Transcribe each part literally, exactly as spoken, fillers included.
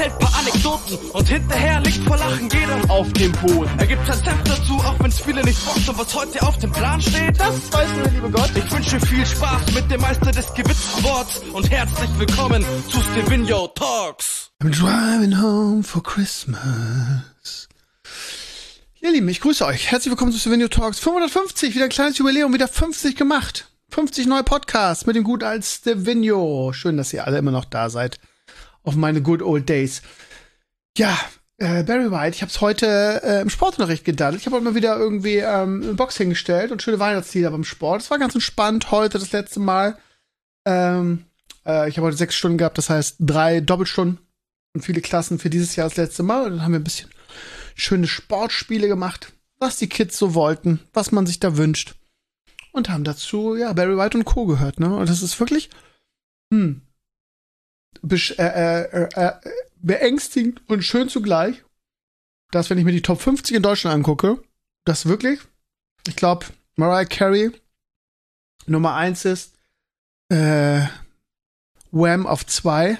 erzählt paar Anekdoten und hinterher liegt vor Lachen jeder auf dem Boden. Er gibt sein Senf dazu, auch wenn's viele nicht bockt. Und was heute auf dem Plan steht, das weiß nur der liebe Gott. Ich wünsche viel Spaß mit dem Meister des Gewitzworts und herzlich willkommen zu Stevino Talks. I'm driving home for Christmas. Ihr Lieben, ich grüße euch. Herzlich willkommen zu Stevino Talks. fünfhundertfünfzig, wieder ein kleines Jubiläum, wieder fünfzig gemacht. fünfzig neue Podcasts mit dem guten alten Stevino. Schön, dass ihr alle immer noch da seid. Auf meine good old days. Ja, äh, Barry White, ich hab's heute äh, im Sportunterricht gedaddelt. Ich habe heute mal wieder irgendwie ähm, eine Box hingestellt und schöne Weihnachtslieder beim Sport. Es war ganz entspannt heute das letzte Mal. Ähm, äh, ich habe heute sechs Stunden gehabt, das heißt drei Doppelstunden und viele Klassen für dieses Jahr das letzte Mal. Und dann haben wir ein bisschen schöne Sportspiele gemacht, was die Kids so wollten, was man sich da wünscht. Und haben dazu, ja, Barry White und Co. gehört, ne? Und das ist wirklich, hm, besch- äh, äh, äh, beängstigend und schön zugleich, dass, wenn ich mir die Top fünfzig in Deutschland angucke, das wirklich, ich glaube, Mariah Carey Nummer eins ist, äh, Wham auf zwei,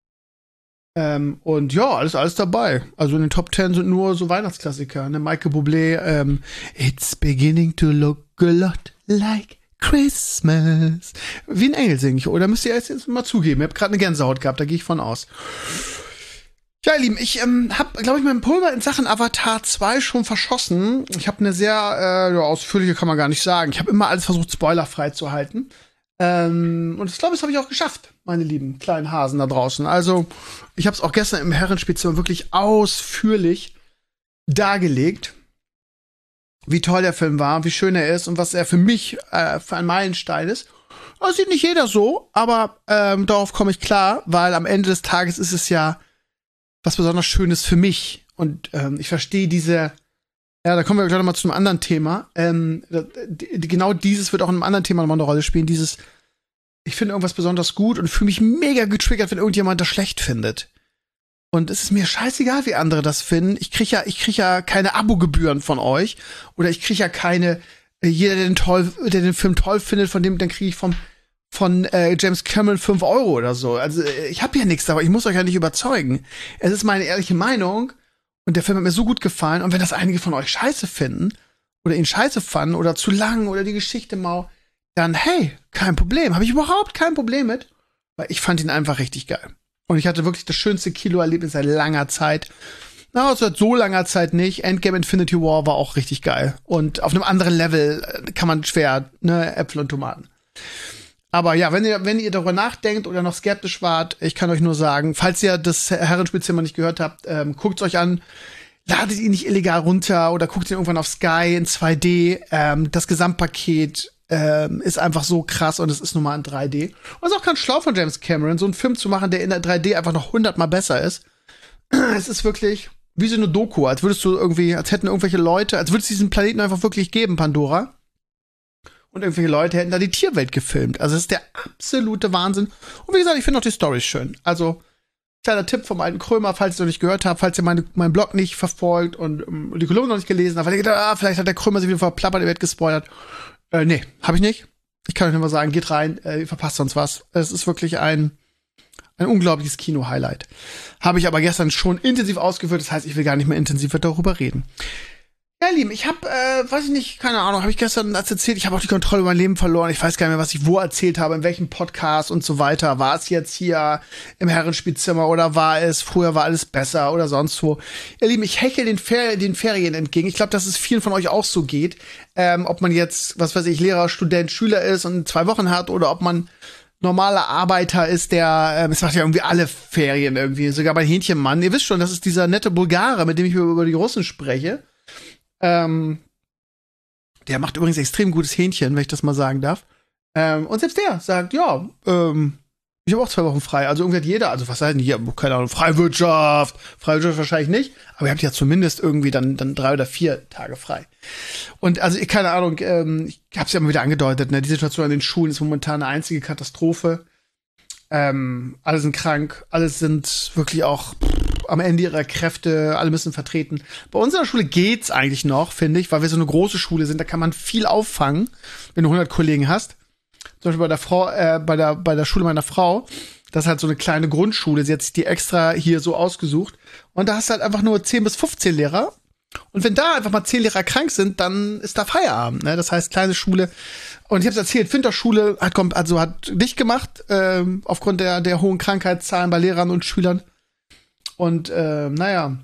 ähm, und ja, alles, alles dabei. Also in den Top zehn sind nur so Weihnachtsklassiker, ne? Michael Bublé, ähm, It's beginning to look a lot like Christmas. Wie ein Engel singe ich, oder müsst ihr jetzt mal zugeben? Ihr habt gerade eine Gänsehaut gehabt, da gehe ich von aus. Ja, ihr Lieben, ich ähm, habe, glaube ich, mein Pulver in Sachen Avatar zwei schon verschossen. Ich habe eine sehr äh, ja, ausführliche, kann man gar nicht sagen. Ich habe immer alles versucht, spoilerfrei zu halten. Ähm, und ich glaube, das habe ich auch geschafft, meine lieben kleinen Hasen da draußen. Also, ich habe es auch gestern im Herrenspielzimmer wirklich ausführlich dargelegt, wie toll der Film war, wie schön er ist und was er für mich äh, für ein Meilenstein ist. Das sieht nicht jeder so, aber ähm, darauf komme ich klar, weil am Ende des Tages ist es ja was besonders Schönes für mich. Und ähm, ich verstehe diese, ja, da kommen wir gleich noch mal zu einem anderen Thema. Ähm, die, die, genau dieses wird auch in einem anderen Thema nochmal eine Rolle spielen. Dieses, ich finde irgendwas besonders gut und fühle mich mega getriggert, wenn irgendjemand das schlecht findet. Und es ist mir scheißegal, wie andere das finden. Ich krieg ja, ich krieg ja keine Abogebühren von euch. Oder ich krieg ja keine, äh, jeder, der den toll, der den Film toll findet, von dem, dann kriege ich vom, von äh, James Cameron fünf Euro oder so. Also äh, ich habe ja nichts, aber ich muss euch ja nicht überzeugen. Es ist meine ehrliche Meinung und der Film hat mir so gut gefallen. Und wenn das einige von euch scheiße finden oder ihn scheiße fanden oder zu lang oder die Geschichte mau, dann hey, kein Problem. Habe ich überhaupt kein Problem mit, weil ich fand ihn einfach richtig geil. Und ich hatte wirklich das schönste Kinoerlebnis seit langer Zeit. Na, also seit so langer Zeit nicht. Endgame Infinity War war auch richtig geil. Und auf einem anderen Level kann man schwer, ne, Äpfel und Tomaten. Aber ja, wenn ihr, wenn ihr darüber nachdenkt oder noch skeptisch wart, ich kann euch nur sagen, falls ihr das Herrenspielzimmer nicht gehört habt, ähm, guckt's euch an. Ladet ihn nicht illegal runter oder guckt ihn irgendwann auf Sky in zwei D. Ähm, das Gesamtpaket ähm, ist einfach so krass und es ist nun mal in drei D. Und es ist auch ganz schlau von James Cameron, so einen Film zu machen, der in der drei D einfach noch hundertmal besser ist. Es ist wirklich wie so eine Doku, als würdest du irgendwie, als hätten irgendwelche Leute, als würde es diesen Planeten einfach wirklich geben, Pandora. Und irgendwelche Leute hätten da die Tierwelt gefilmt. Also es ist der absolute Wahnsinn. Und wie gesagt, ich finde auch die Storys schön. Also, kleiner Tipp vom alten Krömer, falls ihr noch nicht gehört habt, falls ihr meine, meinen Blog nicht verfolgt und um, die Kolumne noch nicht gelesen habt, weil ihr gedacht, ah, vielleicht hat der Krömer sich wieder verplappert, er wird gespoilert. Äh, nee, hab ich nicht. Ich kann euch nur mal sagen, geht rein, äh, ihr verpasst sonst was. Es ist wirklich ein, ein unglaubliches Kino-Highlight. Habe ich aber gestern schon intensiv ausgeführt, das heißt, ich will gar nicht mehr intensiver darüber reden. Ja, Lieben, ich habe, äh, weiß ich nicht, keine Ahnung, habe ich gestern erzählt, ich habe auch die Kontrolle über mein Leben verloren. Ich weiß gar nicht mehr, was ich wo erzählt habe, in welchem Podcast und so weiter. War es jetzt hier im Herrenspielzimmer oder war es, früher war alles besser oder sonst wo. Ja, Lieben, ich hechle den, Fer- den Ferien entgegen. Ich glaube, dass es vielen von euch auch so geht. Ähm, ob man jetzt, was weiß ich, Lehrer, Student, Schüler ist und zwei Wochen hat oder ob man normaler Arbeiter ist, der, ähm, es macht ja irgendwie alle Ferien irgendwie, sogar bei Hähnchenmann. Ihr wisst schon, das ist dieser nette Bulgare, mit dem ich über die Russen spreche. Ähm, der macht übrigens extrem gutes Hähnchen, wenn ich das mal sagen darf. Ähm, und selbst der sagt, ja, ähm, ich habe auch zwei Wochen frei. Also irgendwie hat jeder, also was heißt denn hier, keine Ahnung, Freiwirtschaft, Freiwirtschaft wahrscheinlich nicht, aber ihr habt ja zumindest irgendwie dann, dann drei oder vier Tage frei. Und also, ich keine Ahnung, ähm, ich hab's ja immer wieder angedeutet, ne, die Situation an den Schulen ist momentan eine einzige Katastrophe. Ähm, alle sind krank, alle sind wirklich auch am Ende ihrer Kräfte, alle müssen vertreten. Bei unserer Schule geht's eigentlich noch, finde ich, weil wir so eine große Schule sind, da kann man viel auffangen, wenn du hundert Kollegen hast. Zum Beispiel bei der Frau, äh, bei der, bei der Schule meiner Frau Das ist halt so eine kleine Grundschule. Sie hat sich die extra hier so ausgesucht. Und da hast du halt einfach nur zehn bis fünfzehn Lehrer. Und wenn da einfach mal zehn Lehrer krank sind, dann ist da Feierabend. Ne? Das heißt, kleine Schule. Und ich habe es erzählt, Finterschule hat, also hat dicht gemacht, ähm, aufgrund der, der hohen Krankheitszahlen bei Lehrern und Schülern. Und äh, naja.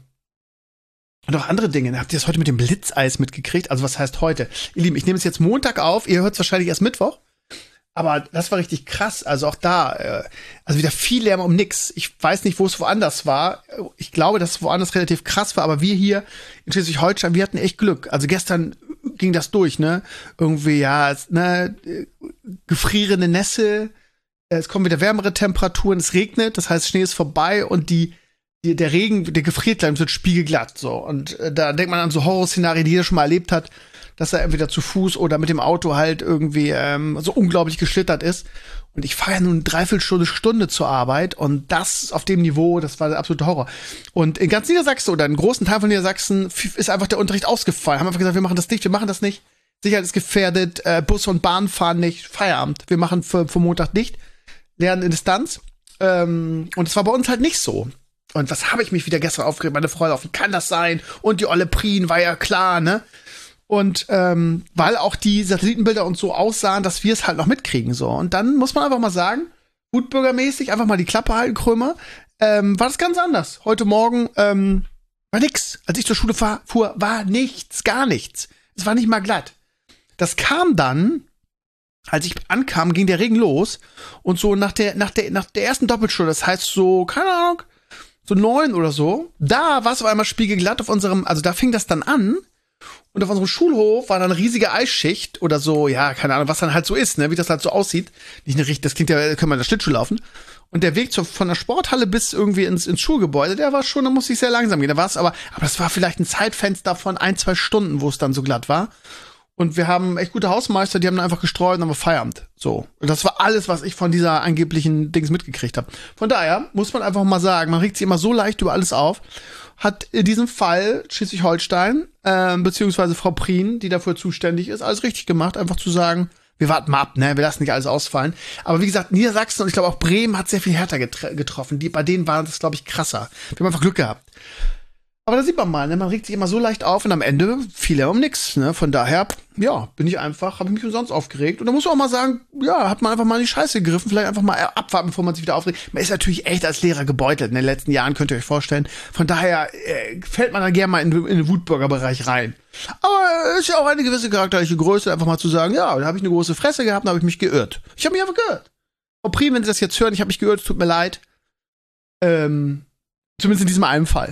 Und auch andere Dinge. Habt ihr das heute mit dem Blitzeis mitgekriegt? Also was heißt heute? Ihr Lieben, ich nehme es jetzt Montag auf. Ihr hört es wahrscheinlich erst Mittwoch. Aber das war richtig krass. Also auch da, äh, also wieder viel Lärm um nix. Ich weiß nicht, wo es woanders war. Ich glaube, dass es woanders relativ krass war. Aber wir hier in Schleswig-Holstein, wir hatten echt Glück. Also gestern ging das durch, ne? Irgendwie, ja, es, ne, gefrierende Nässe. Es kommen wieder wärmere Temperaturen. Es regnet. Das heißt, Schnee ist vorbei und die Die, der Regen, der gefriert gleich, wird spiegelglatt, so. Und äh, da denkt man an so Horrorszenarien, die jeder schon mal erlebt hat, dass er entweder zu Fuß oder mit dem Auto halt irgendwie ähm, so unglaublich geschlittert ist. Und ich fahre ja nun eine Dreiviertelstunde, Stunde zur Arbeit und das auf dem Niveau, das war der absolute Horror. Und in ganz Niedersachsen oder in großen Teil von Niedersachsen ist einfach der Unterricht ausgefallen. Haben einfach gesagt, wir machen das nicht, wir machen das nicht. Sicherheit ist gefährdet, äh, Bus und Bahn fahren nicht, Feierabend. Wir machen für, für Montag dicht, lernen in Distanz. Ähm, und es war bei uns halt nicht so. Und was habe ich mich wieder gestern aufgeregt, meine Freude auf, wie kann das sein? Und die olle Prien war ja klar, ne? Und ähm, weil auch die Satellitenbilder uns so aussahen, dass wir es halt noch mitkriegen, so. Und dann muss man einfach mal sagen, gutbürgermäßig, einfach mal die Klappe halten, Krömer, ähm, war das ganz anders. Heute Morgen ähm, war nix. Als ich zur Schule fahr, fuhr, war nichts, gar nichts. Es war nicht mal glatt. Das kam dann, als ich ankam, ging der Regen los. Und so nach der, nach der, nach der ersten Doppelstunde, das heißt so, keine Ahnung, so neun oder so, da war es auf einmal spiegelglatt auf unserem, also da fing das dann an und auf unserem Schulhof war dann eine riesige Eisschicht oder so, ja, keine Ahnung, was dann halt so ist, ne, wie das halt so aussieht. Nicht eine richtig, das klingt ja, können wir in der Schlittschuh laufen. Und der Weg zur, von der Sporthalle bis irgendwie ins, ins Schulgebäude, der war schon, da musste ich sehr langsam gehen. Da war es aber, aber das war vielleicht ein Zeitfenster von ein, zwei Stunden, wo es dann so glatt war. Und wir haben echt gute Hausmeister, die haben dann einfach gestreut und haben Feierabend. So. Und das war alles, was ich von dieser angeblichen Dings mitgekriegt habe. Von daher muss man einfach mal sagen, man regt sich immer so leicht über alles auf. Hat in diesem Fall Schleswig-Holstein, äh, beziehungsweise Frau Prien, die dafür zuständig ist, alles richtig gemacht. Einfach zu sagen, wir warten mal ab, ne, wir lassen nicht alles ausfallen. Aber wie gesagt, Niedersachsen und ich glaube auch Bremen hat sehr viel härter getr- getroffen. Die, bei denen war das, glaube ich, krasser. Wir haben einfach Glück gehabt. Aber da sieht man mal, ne? Man regt sich immer so leicht auf und am Ende fiel er um nix. Ne? Von daher, ja, bin ich einfach, habe ich mich umsonst aufgeregt. Und da muss man auch mal sagen, ja, hat man einfach mal in die Scheiße gegriffen, vielleicht einfach mal abwarten, bevor man sich wieder aufregt. Man ist natürlich echt als Lehrer gebeutelt in den letzten Jahren, könnt ihr euch vorstellen. Von daher äh, fällt man da gerne mal in, in den Wutbürgerbereich rein. Aber ist ja auch eine gewisse charakterliche Größe, einfach mal zu sagen, ja, da habe ich eine große Fresse gehabt, da habe ich mich geirrt. Ich habe mich einfach geirrt. Frau Prien, wenn Sie das jetzt hören, ich habe mich geirrt, es tut mir leid. Ähm, zumindest in diesem einen Fall.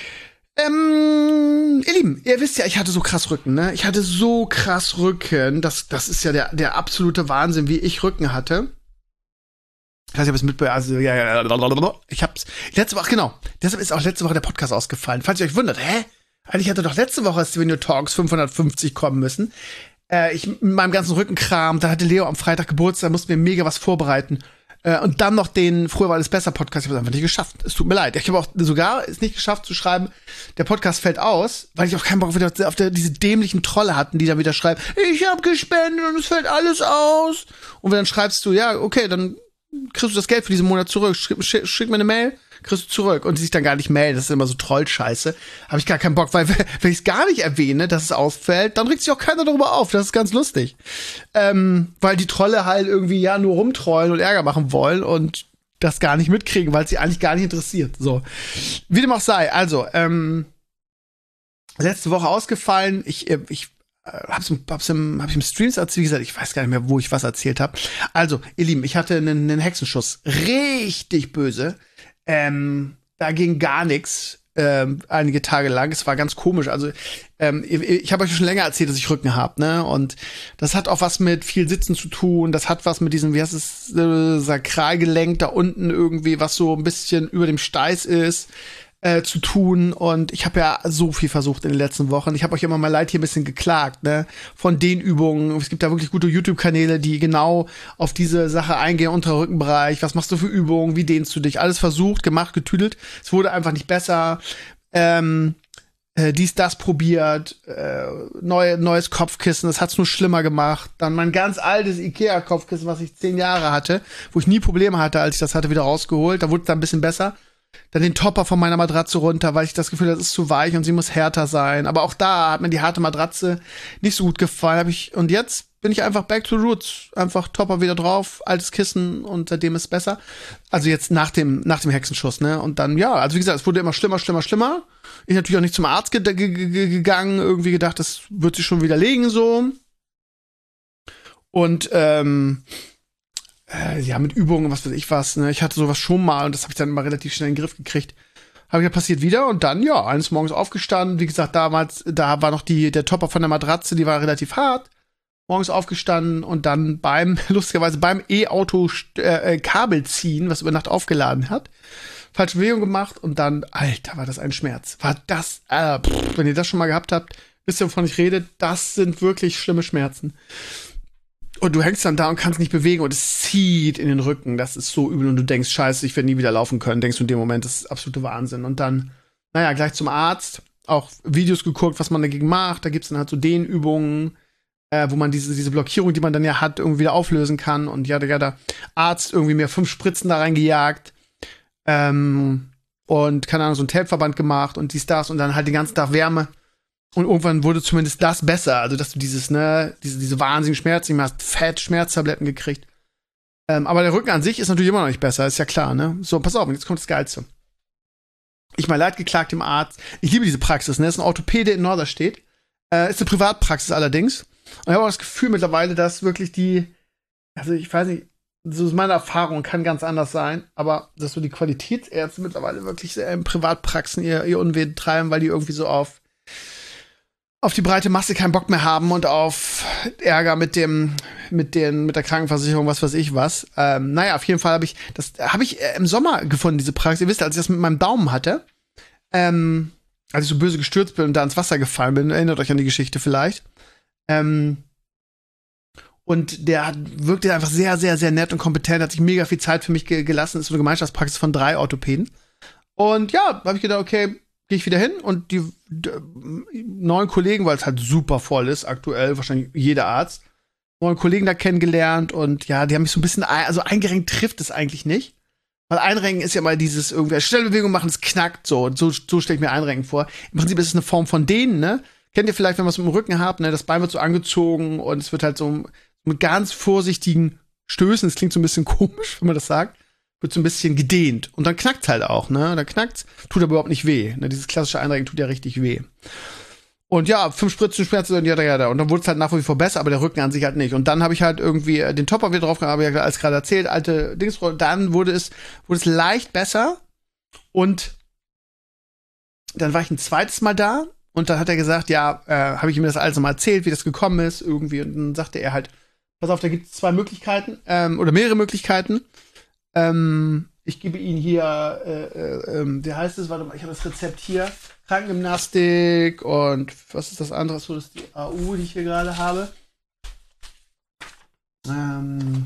Ähm, ihr Lieben, ihr wisst ja, ich hatte so krass Rücken, ne? Ich hatte so krass Rücken. Das, das ist ja der, der absolute Wahnsinn, wie ich Rücken hatte. Ich weiß nicht, ob es mitbekommen, also, ja, ja, ich hab's, letzte Woche, genau. Deshalb ist auch letzte Woche der Podcast ausgefallen. Falls ihr euch wundert, hä? Eigentlich hätte doch letzte Woche Stevenio Talks fünfhundertfünfzig kommen müssen. Äh, ich, mit meinem ganzen Rückenkram, da hatte Leo am Freitag Geburtstag, mussten wir mega was vorbereiten. Äh, und dann noch den Früher war alles besser Podcast. Ich habe es einfach nicht geschafft. Es tut mir leid. Ich habe auch sogar es nicht geschafft zu schreiben, der Podcast fällt aus, weil ich auch keinen Bock wieder auf der, diese dämlichen Trolle hatten, die dann wieder schreiben, ich habe gespendet und es fällt alles aus. Und wenn dann schreibst du, ja, okay, dann kriegst du das Geld für diesen Monat zurück. Schick, schick, schick mir eine Mail, kriegst du zurück. Und die sich dann gar nicht melden. Das ist immer so Trollscheiße. Habe ich gar keinen Bock, weil wenn ich es gar nicht erwähne, dass es ausfällt, dann regt sich auch keiner darüber auf. Das ist ganz lustig. Ähm, weil die Trolle halt irgendwie ja nur rumtrollen und Ärger machen wollen und das gar nicht mitkriegen, weil es sie eigentlich gar nicht interessiert. So. Wie dem auch sei. Also, ähm, letzte Woche ausgefallen. Ich, ich hab's, hab's im, hab ich im Streams erzählt, wie gesagt, ich weiß gar nicht mehr, wo ich was erzählt habe. Also, ihr Lieben, ich hatte einen, einen Hexenschuss. Richtig böse. Ähm, da ging gar nichts. Ähm, einige Tage lang. Es war ganz komisch. Also, ähm, ich, ich habe euch schon länger erzählt, dass ich Rücken habe, ne? Und das hat auch was mit viel Sitzen zu tun. Das hat was mit diesem, wie heißt es, äh, Sakralgelenk da unten irgendwie, was so ein bisschen über dem Steiß ist, äh, zu tun. Und ich habe ja so viel versucht in den letzten Wochen. Ich habe euch immer mal leid hier ein bisschen geklagt, ne? Von den Übungen. Es gibt da wirklich gute YouTube-Kanäle, die genau auf diese Sache eingehen, unterer Rückenbereich. Was machst du für Übungen? Wie dehnst du dich? Alles versucht, gemacht, getüdelt. Es wurde einfach nicht besser. Ähm, äh, dies, das probiert, äh, neu, neues Kopfkissen, das hat's nur schlimmer gemacht. Dann mein ganz altes Ikea-Kopfkissen, was ich zehn Jahre hatte, wo ich nie Probleme hatte, als ich das hatte, wieder rausgeholt. Da wurde es dann ein bisschen besser. Dann den Topper von meiner Matratze runter, weil ich das Gefühl hatte, das ist zu weich und sie muss härter sein. Aber auch da hat mir die harte Matratze nicht so gut gefallen. Hab ich, und jetzt bin ich einfach back to roots. Einfach Topper wieder drauf, altes Kissen und seitdem ist es besser. Also jetzt nach dem, nach dem Hexenschuss, ne? Und dann, ja, also wie gesagt, es wurde immer schlimmer, schlimmer, schlimmer. Ich natürlich auch nicht zum Arzt ge- ge- ge- gegangen, irgendwie gedacht, das wird sich schon wieder legen, so. Und, ähm, äh, ja, mit Übungen, was weiß ich was, ne? Ich hatte sowas schon mal und das habe ich dann immer relativ schnell in den Griff gekriegt. Habe ich ja passiert wieder und dann, ja, eines Morgens aufgestanden. Wie gesagt, damals, da war noch die, der Topper von der Matratze, die war relativ hart. Morgens aufgestanden und dann beim, lustigerweise beim E-Auto äh, Kabel ziehen, was über Nacht aufgeladen hat. Falsche Bewegung gemacht und dann, Alter, war das ein Schmerz. War das, äh, pff, wenn ihr das schon mal gehabt habt, wisst ihr, wovon ich rede, das sind wirklich schlimme Schmerzen. Und du hängst dann da und kannst nicht bewegen und es zieht in den Rücken. Das ist so übel und du denkst, scheiße, ich werde nie wieder laufen können. Denkst du in dem Moment, das ist absolute Wahnsinn. Und dann, naja, gleich zum Arzt, auch Videos geguckt, was man dagegen macht. Da gibt's dann halt so Dehnübungen, äh, wo man diese, diese Blockierung, die man dann ja hat, irgendwie wieder auflösen kann. Und ja, der, der Arzt irgendwie mir fünf Spritzen da reingejagt. Ähm, und, keine Ahnung, so ein Tapeverband gemacht und dies, das. Und dann halt den ganzen Tag Wärme. Und irgendwann wurde zumindest das besser. Also, dass du dieses, ne, diese, diese wahnsinnigen Schmerzen, du hast fett Schmerztabletten gekriegt. Ähm, aber der Rücken an sich ist natürlich immer noch nicht besser, ist ja klar, ne? So, pass auf, und jetzt kommt das Geilste. Ich mal leid geklagt dem Arzt. Ich liebe diese Praxis, ne? Das ist ein Orthopäde in Norderstedt. Äh, ist eine Privatpraxis allerdings. Und ich habe auch das Gefühl mittlerweile, dass wirklich die, also ich weiß nicht, so ist meine Erfahrung, kann ganz anders sein, aber dass so die Qualitätsärzte mittlerweile wirklich sehr in Privatpraxen ihr, ihr Unwesen treiben, weil die irgendwie so auf auf die breite Masse keinen Bock mehr haben und auf Ärger mit dem, mit den, mit der Krankenversicherung, was weiß ich was. Ähm, naja, auf jeden Fall habe ich, das habe ich äh, im Sommer gefunden, diese Praxis. Ihr wisst, als ich das mit meinem Daumen hatte, ähm, als ich so böse gestürzt bin und da ins Wasser gefallen bin, erinnert euch an die Geschichte vielleicht. Ähm, und der hat, wirkte einfach sehr, sehr, sehr nett und kompetent, hat sich mega viel Zeit für mich ge- gelassen. Ist so eine Gemeinschaftspraxis von drei Orthopäden. Und ja, habe ich gedacht, okay, gehe ich wieder hin und die d- neuen Kollegen, weil es halt super voll ist, aktuell, wahrscheinlich jeder Arzt, neuen Kollegen da kennengelernt und ja, die haben mich so ein bisschen, ein, also eingerenkt trifft es eigentlich nicht. Weil Einrenken ist ja mal dieses irgendwie Stellbewegung machen, es knackt so. Und so, so stelle ich mir Einrenken vor. Im Prinzip ist es eine Form von Dehnen, ne? Kennt ihr vielleicht, wenn man es mit dem Rücken habt, ne? Das Bein wird so angezogen und es wird halt so mit ganz vorsichtigen Stößen, es klingt so ein bisschen komisch, wenn man das sagt, wird so ein bisschen gedehnt. Und dann knackt's halt auch, ne? Dann knackt's, tut aber überhaupt nicht weh. Ne? Dieses klassische Einrenken tut ja richtig weh. Und ja, fünf Spritzen Schmerzen und ja, ja, ja. Und dann wurde es halt nach wie vor besser, aber der Rücken an sich halt nicht. Und dann habe ich halt irgendwie den Topper wieder drauf gehabt, habe ja alles gerade erzählt, alte Dings. Dann wurde es, wurde es leicht besser. Und dann war ich ein zweites Mal da. Und dann hat er gesagt, ja, äh, habe ich ihm das alles nochmal erzählt, wie das gekommen ist, irgendwie. Und dann sagte er halt, pass auf, da gibt es zwei Möglichkeiten, ähm, oder mehrere Möglichkeiten. Ähm, ich gebe Ihnen hier, äh, äh, äh, wie heißt es? Warte mal, ich habe das Rezept hier. Krankengymnastik und was ist das andere? So, das ist die A U, die ich hier gerade habe. Ähm.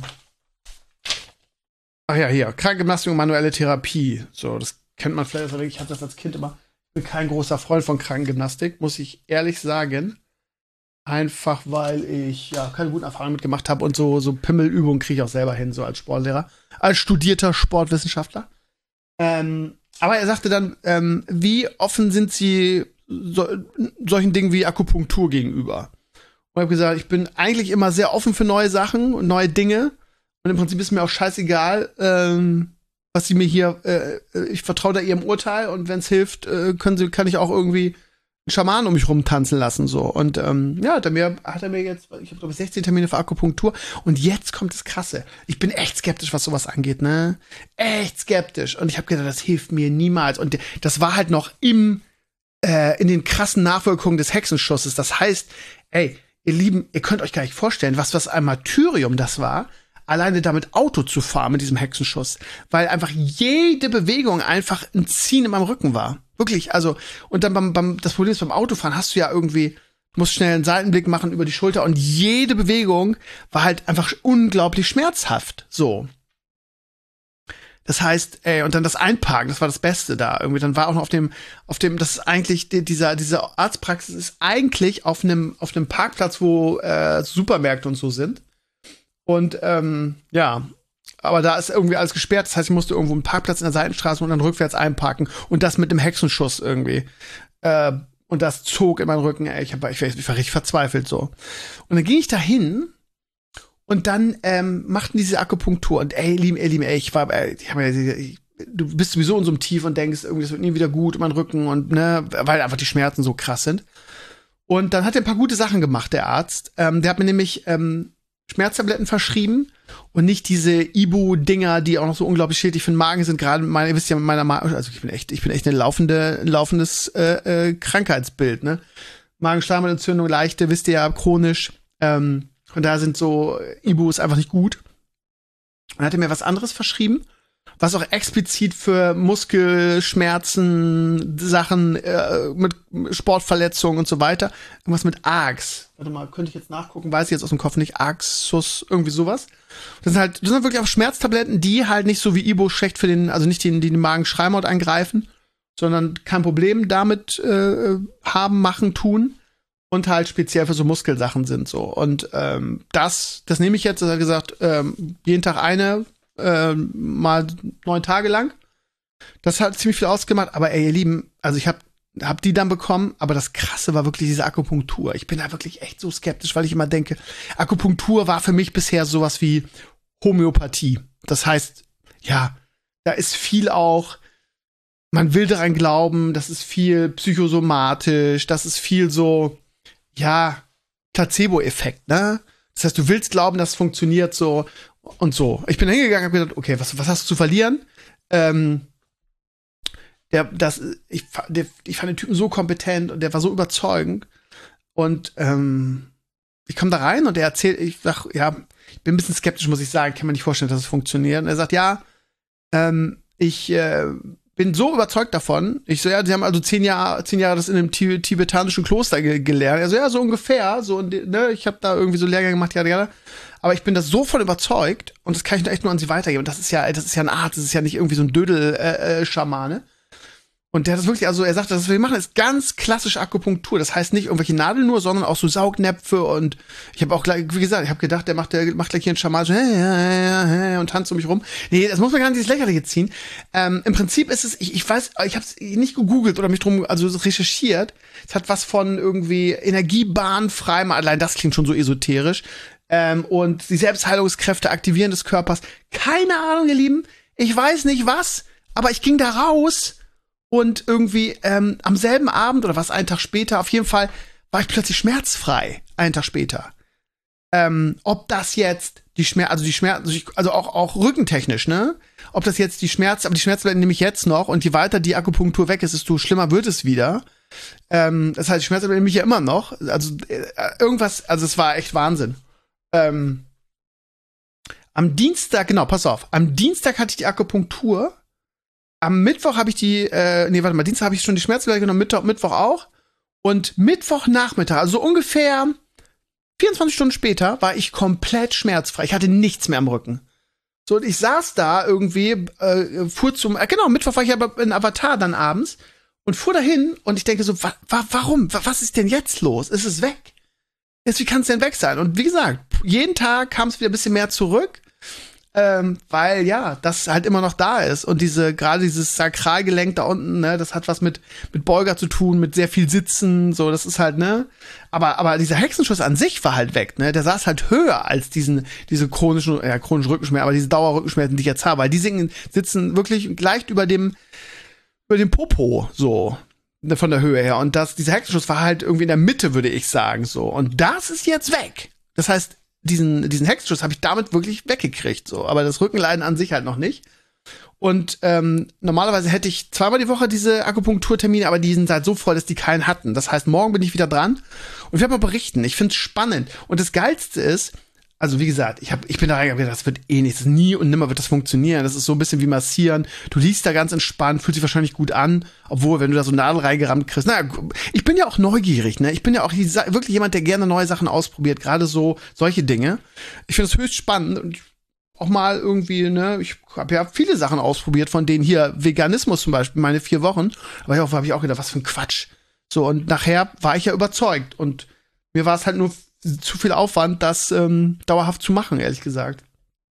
Ach ja, hier. Krankengymnastik und manuelle Therapie. So, das kennt man vielleicht. Ich hatte das als Kind immer. Ich bin kein großer Freund von Krankengymnastik, muss ich ehrlich sagen. Einfach, weil ich ja keine guten Erfahrungen mitgemacht habe und so, so Pimmelübungen kriege ich auch selber hin, so als Sportlehrer. Als studierter Sportwissenschaftler. Ähm. Aber er sagte dann, ähm, wie offen sind Sie so, solchen Dingen wie Akupunktur gegenüber? Und ich habe gesagt, ich bin eigentlich immer sehr offen für neue Sachen und neue Dinge. Und im Prinzip ist mir auch scheißegal, ähm, was Sie mir hier, äh, ich vertraue da Ihrem Urteil und wenn es hilft, äh, können Sie, kann ich auch irgendwie einen Schaman um mich rumtanzen lassen. So. Und ähm, ja, hat er mir, hat er mir jetzt, ich habe glaube ich sechzehn Termine für Akupunktur und jetzt kommt das Krasse. Ich bin echt skeptisch, was sowas angeht, ne? Echt skeptisch. Und ich habe gedacht, das hilft mir niemals. Und das war halt noch im, äh, in den krassen Nachwirkungen des Hexenschusses. Das heißt, ey, ihr Lieben, ihr könnt euch gar nicht vorstellen, was was ein Martyrium das war, alleine damit Auto zu fahren mit diesem Hexenschuss. Weil einfach jede Bewegung einfach ein Ziehen in meinem Rücken war. Wirklich, also, und dann beim, beim, das Problem ist, beim Autofahren hast du ja irgendwie, musst schnell einen Seitenblick machen über die Schulter und jede Bewegung war halt einfach unglaublich schmerzhaft, so. Das heißt, ey, und dann das Einparken, das war das Beste da. Irgendwie, dann war auch noch auf dem, auf dem, das ist eigentlich, die, dieser, diese Arztpraxis ist eigentlich auf einem, auf einem Parkplatz, wo äh, Supermärkte und so sind. Und, ähm, ja, aber da ist irgendwie alles gesperrt. Das heißt, ich musste irgendwo einen Parkplatz in der Seitenstraße und dann rückwärts einparken. Und das mit einem Hexenschuss irgendwie. Äh, und das zog in meinen Rücken. Ey, ich, hab, ich, war, ich war richtig verzweifelt so. Und dann ging ich da hin. Und dann ähm, machten diese Akupunktur und ey, lieben, ey, lieben, ey, ich war, ey, ich hab, ich, du bist sowieso in so einem Tief und denkst, irgendwie, das wird nie wieder gut, mein Rücken und ne, weil einfach die Schmerzen so krass sind. Und dann hat er ein paar gute Sachen gemacht, der Arzt. Ähm, der hat mir nämlich ähm, Schmerztabletten verschrieben und nicht diese Ibu-Dinger, die auch noch so unglaublich schädlich für den Magen sind. Gerade, meine, ihr wisst ja, mit meiner Magen, also ich bin echt, ich bin echt eine laufende, ein laufendes äh, äh, Krankheitsbild, ne? Magenschleimhautentzündung, leichte, wisst ihr ja, chronisch. Ähm, Und da sind so Ibus einfach nicht gut. Dann hat er mir was anderes verschrieben, was auch explizit für Muskelschmerzen, Sachen äh, mit Sportverletzungen und so weiter. Irgendwas mit Arx. Warte mal, könnte ich jetzt nachgucken, weiß ich jetzt aus dem Kopf nicht. Arxus, irgendwie sowas. Das sind halt, das sind wirklich auch Schmerztabletten, die halt nicht so wie Ibu schlecht für den, also nicht die, die den Magenschleimhaut angreifen, sondern kein Problem damit äh, haben, machen, tun. Und halt speziell für so Muskelsachen sind so. Und ähm, das, das nehme ich jetzt, das hat gesagt, ähm, jeden Tag eine, ähm, mal neun Tage lang. Das hat ziemlich viel ausgemacht, aber ey, ihr Lieben, also ich hab, hab die dann bekommen, aber das Krasse war wirklich diese Akupunktur. Ich bin da wirklich echt so skeptisch, weil ich immer denke, Akupunktur war für mich bisher sowas wie Homöopathie. Das heißt, ja, da ist viel auch, man will daran glauben, das ist viel psychosomatisch, das ist viel so, ja, Placebo-Effekt, ne? Das heißt, du willst glauben, das funktioniert so und so. Ich bin hingegangen und hab gedacht, okay, was, was hast du zu verlieren? Ähm, der, das, ich, der, ich fand den Typen so kompetent und der war so überzeugend. Und ähm, ich komme da rein und er erzählt, ich sag, ja, ich bin ein bisschen skeptisch, muss ich sagen, kann mir nicht vorstellen, dass es funktioniert. Und er sagt, ja, ähm, ich äh, bin so überzeugt davon. Ich so, ja, sie haben also zehn Jahre, zehn Jahre das in einem Tib- tibetanischen Kloster ge- gelernt. Also ja, so ungefähr. So, ne, ich habe da irgendwie so Lehrgänge gemacht, ja, ja. Aber ich bin da so von überzeugt und das kann ich echt nur an sie weitergeben. Und das ist ja, das ist ja ein Arzt, das ist ja nicht irgendwie so ein Dödel-Schamane. Äh, äh, Und der hat das wirklich, also er sagt, das, was wir machen, ist ganz klassische Akupunktur. Das heißt nicht irgendwelche Nadeln nur, sondern auch so Saugnäpfe. Und ich habe auch gleich, wie gesagt, ich habe gedacht, der macht, der macht gleich hier einen Schaman so, hey, hey, hey, und tanzt um mich rum. Nee, das muss man gar nicht ins Lächerliche ziehen. Ähm, Im Prinzip ist es, ich, ich weiß, ich habe es nicht gegoogelt oder mich drum, also recherchiert. Es hat was von irgendwie Energiebahn frei, allein das klingt schon so esoterisch. Ähm, und die Selbstheilungskräfte aktivieren des Körpers. Keine Ahnung, ihr Lieben. Ich weiß nicht was, aber ich ging da raus. Und irgendwie ähm, am selben Abend oder was, einen Tag später, auf jeden Fall war ich plötzlich schmerzfrei, einen Tag später. Ähm, ob das jetzt die Schmerz, also die Schmerz, also auch, auch rückentechnisch, ne? Ob das jetzt die Schmerz, aber die Schmerztabletten nehme ich jetzt noch und je weiter die Akupunktur weg ist, desto schlimmer wird es wieder. Ähm, das heißt, die Schmerztabletten nehme ich ja immer noch. Also äh, irgendwas, also es war echt Wahnsinn. Ähm, am Dienstag, genau, pass auf, am Dienstag hatte ich die Akupunktur. Am Mittwoch habe ich die, äh, nee, warte mal, Dienstag habe ich schon die Schmerztabletten genommen, Mittwoch, Mittwoch auch. Und Mittwochnachmittag, also ungefähr vierundzwanzig Stunden später, war ich komplett schmerzfrei. Ich hatte nichts mehr am Rücken. So, und ich saß da irgendwie, äh, fuhr zum, äh, genau, Mittwoch war ich aber in Avatar dann abends und fuhr dahin und ich denke so, wa- wa- warum? Wa- Was ist denn jetzt los? Ist es weg? Jetzt, wie kann es denn weg sein? Und wie gesagt, jeden Tag kam es wieder ein bisschen mehr zurück. Ähm, weil ja, das halt immer noch da ist und diese, gerade dieses Sakralgelenk da unten, ne, das hat was mit, mit Beuger zu tun, mit sehr viel Sitzen, so, das ist halt, ne, aber, aber dieser Hexenschuss an sich war halt weg, ne, der saß halt höher als diesen, diese chronischen, ja, chronischen Rückenschmerzen, aber diese Dauerrückenschmerzen, die ich jetzt habe, weil die singen, sitzen wirklich leicht über dem, über dem Popo, so, von der Höhe her und das, dieser Hexenschuss war halt irgendwie in der Mitte, würde ich sagen, so, und das ist jetzt weg. Das heißt, diesen, diesen Hexenschuss habe ich damit wirklich weggekriegt, so. Aber das Rückenleiden an sich halt noch nicht. Und ähm, normalerweise hätte ich zweimal die Woche diese Akupunkturtermine, aber die sind halt so voll, dass die keinen hatten. Das heißt, morgen bin ich wieder dran und ich werde mal berichten. Ich finde es spannend. Und das Geilste ist, also wie gesagt, ich, hab, ich bin da reingegangen, das wird eh nichts. Nie und nimmer wird das funktionieren. Das ist so ein bisschen wie massieren. Du liegst da ganz entspannt, fühlt sich wahrscheinlich gut an. Obwohl, wenn du da so Nadel reingerammt kriegst. Naja, ich bin ja auch neugierig, ne? Ich bin ja auch wirklich jemand, der gerne neue Sachen ausprobiert. Gerade so solche Dinge. Ich finde es höchst spannend und auch mal irgendwie, ne, ich habe ja viele Sachen ausprobiert, von denen hier Veganismus zum Beispiel, meine vier Wochen. Aber ja, habe ich auch gedacht, was für ein Quatsch. So, und nachher war ich ja überzeugt. Und mir war es halt nur zu viel Aufwand, das ähm, dauerhaft zu machen, ehrlich gesagt.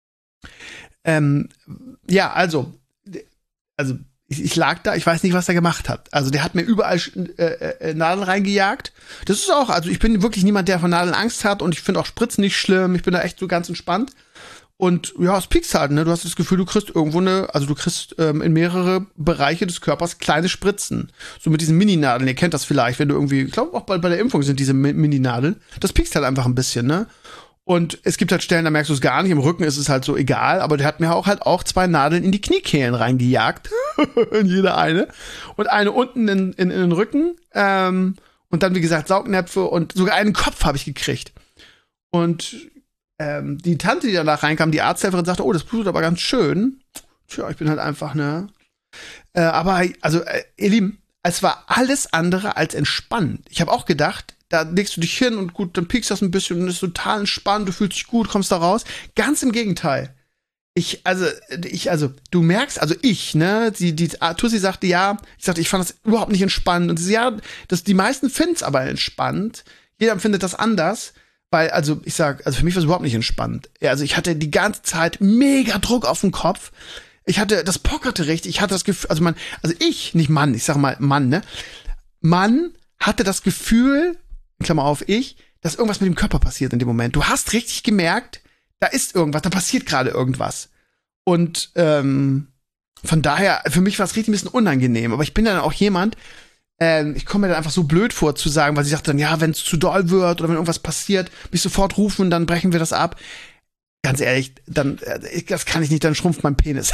Ähm, ja, also, also ich, ich lag da, ich weiß nicht, was er gemacht hat. Also der hat mir überall äh, äh, Nadeln reingejagt. Das ist auch, also ich bin wirklich niemand, der von Nadeln Angst hat und ich finde auch Spritzen nicht schlimm. Ich bin da echt so ganz entspannt. Und ja, es piekst halt, ne? Du hast das Gefühl, du kriegst irgendwo eine, also du kriegst ähm, in mehrere Bereiche des Körpers kleine Spritzen. So mit diesen Mini-Nadeln, ihr kennt das vielleicht, wenn du irgendwie, ich glaube auch bei, bei der Impfung sind diese Mini-Nadeln. Das piekst halt einfach ein bisschen, ne? Und es gibt halt Stellen, da merkst du es gar nicht. Im Rücken ist es halt so egal, aber der hat mir auch halt auch zwei Nadeln in die Kniekehlen reingejagt. In jede eine. Und eine unten in, in, in den Rücken. Ähm, und dann, wie gesagt, Saugnäpfe und sogar einen Kopf habe ich gekriegt. Und Ähm, die Tante, die danach reinkam, die Arzthelferin, sagte, oh, das blutet aber ganz schön. Tja, ich bin halt einfach, ne. Äh, aber, also, äh, ihr Lieben, es war alles andere als entspannt. Ich habe auch gedacht, da legst du dich hin und gut, dann piekst das ein bisschen und ist total entspannt, du fühlst dich gut, kommst da raus. Ganz im Gegenteil. Ich, also, ich, also, du merkst, also ich, ne, die, die, Tussi sagte, ja, ich sagte, ich fand das überhaupt nicht entspannt. Und sie, ja, das, die meisten finden es aber entspannt. Jeder empfindet das anders. Weil, also, ich sag, also für mich war es überhaupt nicht entspannt. Ja, also ich hatte die ganze Zeit mega Druck auf dem Kopf. Ich hatte, das pockerte richtig. Ich hatte das Gefühl, also man, also ich, nicht Mann, ich sag mal Mann, ne? Mann hatte das Gefühl, Klammer auf, ich, dass irgendwas mit dem Körper passiert in dem Moment. Du hast richtig gemerkt, da ist irgendwas, da passiert gerade irgendwas. Und ähm, von daher, für mich war es richtig ein bisschen unangenehm. Aber ich bin dann auch jemand, Ähm, ich komme mir dann einfach so blöd vor zu sagen, weil sie sagt dann, ja, wenn es zu doll wird oder wenn irgendwas passiert, mich sofort rufen, dann brechen wir das ab. Ganz ehrlich, dann, äh, das kann ich nicht, dann schrumpft mein Penis.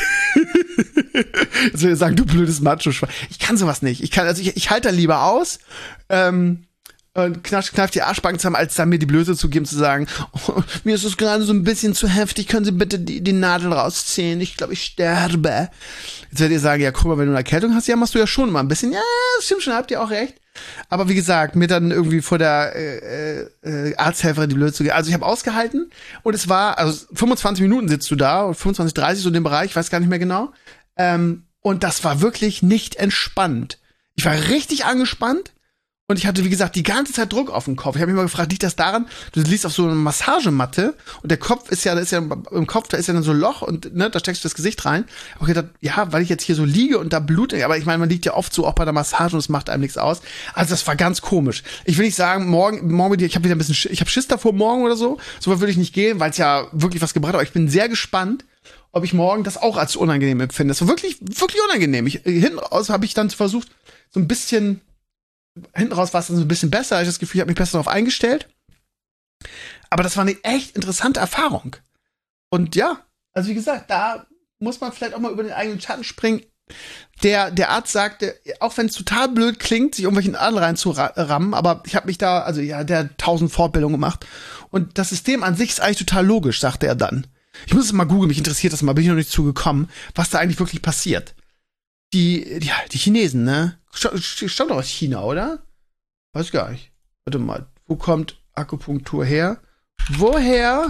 Jetzt will ich sagen, du blödes Macho. Ich kann sowas nicht. Ich kann, also ich, ich halte da lieber aus, ähm, und knapp, knapp die Arschbacken zusammen, als dann mir die Blöße zu geben, zu sagen, oh, mir ist das gerade so ein bisschen zu heftig, können Sie bitte die, die Nadel rausziehen? Ich glaube, ich sterbe. Jetzt werdet ihr sagen, ja, guck mal, wenn du eine Erkältung hast, ja, machst du ja schon mal ein bisschen. Ja, das stimmt schon, habt ihr auch recht. Aber wie gesagt, mir dann irgendwie vor der äh, äh, Arzthelferin die Blöße zu geben. Also ich habe ausgehalten und es war, also fünfundzwanzig Minuten sitzt du da, fünfundzwanzig, dreißig so in dem Bereich, ich weiß gar nicht mehr genau. Ähm, und das war wirklich nicht entspannt. Ich war richtig angespannt. Und ich hatte, wie gesagt, die ganze Zeit Druck auf dem Kopf. Ich habe mich mal gefragt, liegt das daran, du liegst auf so einer Massagematte und der Kopf ist ja, da ist ja im Kopf, da ist ja dann so ein Loch und ne, da steckst du das Gesicht rein. Ich habe gedacht, ja, weil ich jetzt hier so liege und da blute, aber ich meine, man liegt ja oft so auch bei der Massage und es macht einem nichts aus. Also das war ganz komisch. Ich will nicht sagen, morgen, morgen mit dir, ich habe wieder ein bisschen, Sch- ich habe Schiss davor morgen oder so. So weit würde ich nicht gehen, weil es ja wirklich was gebracht hat. Aber ich bin sehr gespannt, ob ich morgen das auch als unangenehm empfinde. Das war wirklich, wirklich unangenehm. Ich, hinten raus habe ich dann versucht, so ein bisschen Hinten raus war es dann so ein bisschen besser. Ich habe das Gefühl, ich habe mich besser darauf eingestellt. Aber das war eine echt interessante Erfahrung. Und ja, also wie gesagt, da muss man vielleicht auch mal über den eigenen Schatten springen. Der, der Arzt sagte, auch wenn es total blöd klingt, sich irgendwelchen Adel reinzurammen, aber ich habe mich da, also ja, der hat tausend Fortbildungen gemacht. Und das System an sich ist eigentlich total logisch, sagte er dann. Ich muss es mal googeln, mich interessiert das mal, bin ich noch nicht zugekommen, was da eigentlich wirklich passiert. Die, die, die Chinesen, ne? Stammt doch aus China, oder? Weiß gar nicht. Warte mal, wo kommt Akupunktur her? Woher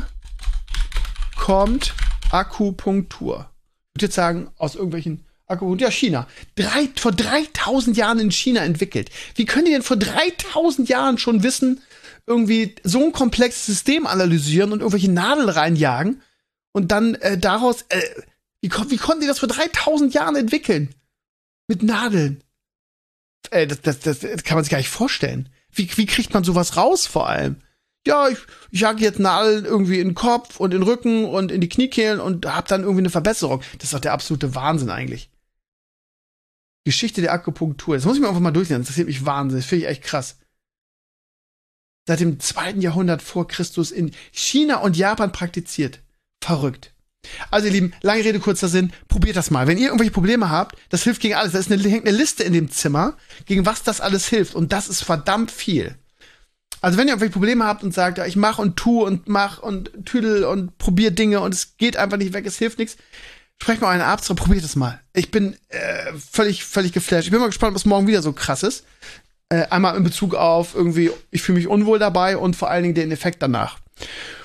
kommt Akupunktur? Ich würde jetzt sagen, aus irgendwelchen Akupunktur. Ja, China. Drei, vor dreitausend Jahren in China entwickelt. Wie können die denn vor dreitausend Jahren schon wissen, irgendwie so ein komplexes System analysieren und irgendwelche Nadeln reinjagen und dann äh, daraus, äh, wie, wie konnten die das vor dreitausend Jahren entwickeln? Mit Nadeln. Äh, das, das, das kann man sich gar nicht vorstellen. Wie, wie kriegt man sowas raus vor allem? Ja, ich, ich jag jetzt Nadeln irgendwie in den Kopf und in den Rücken und in die Kniekehlen und hab dann irgendwie eine Verbesserung. Das ist doch der absolute Wahnsinn eigentlich. Geschichte der Akupunktur. Das muss ich mir einfach mal durchlesen. Das interessiert mich wahnsinnig. Das finde ich echt krass. Seit dem zweiten Jahrhundert vor Christus in China und Japan praktiziert. Verrückt. Also ihr Lieben, lange Rede, kurzer Sinn, probiert das mal. Wenn ihr irgendwelche Probleme habt, das hilft gegen alles. Da ist eine, hängt eine Liste in dem Zimmer, gegen was das alles hilft. Und das ist verdammt viel. Also wenn ihr irgendwelche Probleme habt und sagt, ja, ich mach und tu und mach und tüdel und probier Dinge und es geht einfach nicht weg, es hilft nichts, sprecht mal einen Arzt und probiert es mal. Ich bin äh, völlig, völlig geflasht. Ich bin mal gespannt, was morgen wieder so krass ist. Äh, einmal in Bezug auf irgendwie, ich fühle mich unwohl dabei und vor allen Dingen den Effekt danach.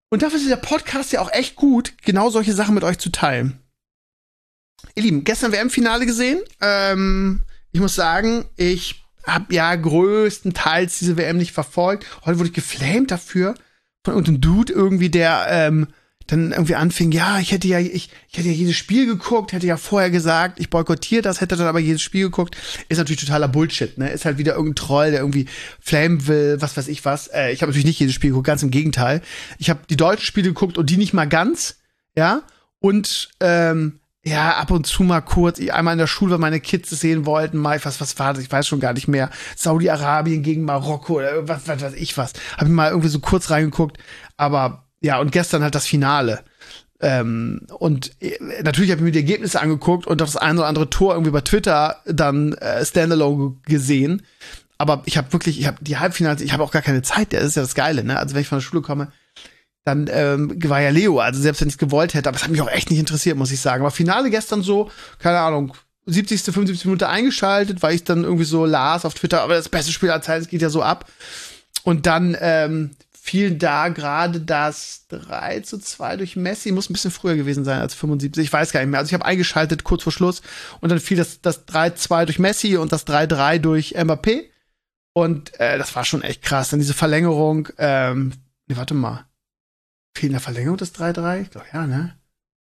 Und dafür ist der Podcast ja auch echt gut, genau solche Sachen mit euch zu teilen. Ihr Lieben, gestern W M-Finale gesehen. Ähm, ich muss sagen, ich habe ja größtenteils diese W M nicht verfolgt. Heute wurde ich geflamed dafür von irgendeinem Dude irgendwie, der ähm, dann irgendwie anfing, ja, ich hätte ja, ich, ich hätte ja jedes Spiel geguckt, hätte ja vorher gesagt, ich boykottiere das, hätte dann aber jedes Spiel geguckt. Ist natürlich totaler Bullshit, ne? Ist halt wieder irgendein Troll, der irgendwie flamen will, was weiß ich was. Äh, ich habe natürlich nicht jedes Spiel geguckt, ganz im Gegenteil. Ich habe die deutschen Spiele geguckt und die nicht mal ganz, ja. Und ähm, ja, ab und zu mal kurz, ich, einmal in der Schule, weil meine Kids es sehen wollten, mal, was, was war das, ich weiß schon gar nicht mehr. Saudi-Arabien gegen Marokko oder was, was weiß ich was. Hab ich mal irgendwie so kurz reingeguckt, aber ja, und gestern halt das Finale. Ähm, und äh, natürlich habe ich mir die Ergebnisse angeguckt und das ein oder andere Tor irgendwie bei Twitter dann äh, Standalone gesehen. Aber ich habe wirklich, ich habe die Halbfinals, ich habe auch gar keine Zeit, das ist ja das Geile, ne? Also wenn ich von der Schule komme, dann ähm, war ja Leo, also selbst wenn ich es gewollt hätte, aber es hat mich auch echt nicht interessiert, muss ich sagen. Aber Finale gestern so, keine Ahnung, siebzigste, fünfundsiebzigste Minute eingeschaltet, weil ich dann irgendwie so las auf Twitter, aber das beste Spiel aller Zeiten, es geht ja so ab. Und dann ähm, fiel da gerade das drei zu zwei durch Messi, muss ein bisschen früher gewesen sein als fünfundsiebzig, ich weiß gar nicht mehr. Also ich habe eingeschaltet kurz vor Schluss und dann fiel das, das drei zwei durch Messi und das drei drei durch Mbappé. Und äh, das war schon echt krass. Dann diese Verlängerung, ähm, ne, warte mal. Fiel in der Verlängerung das drei drei? Ich glaube, ja, ne?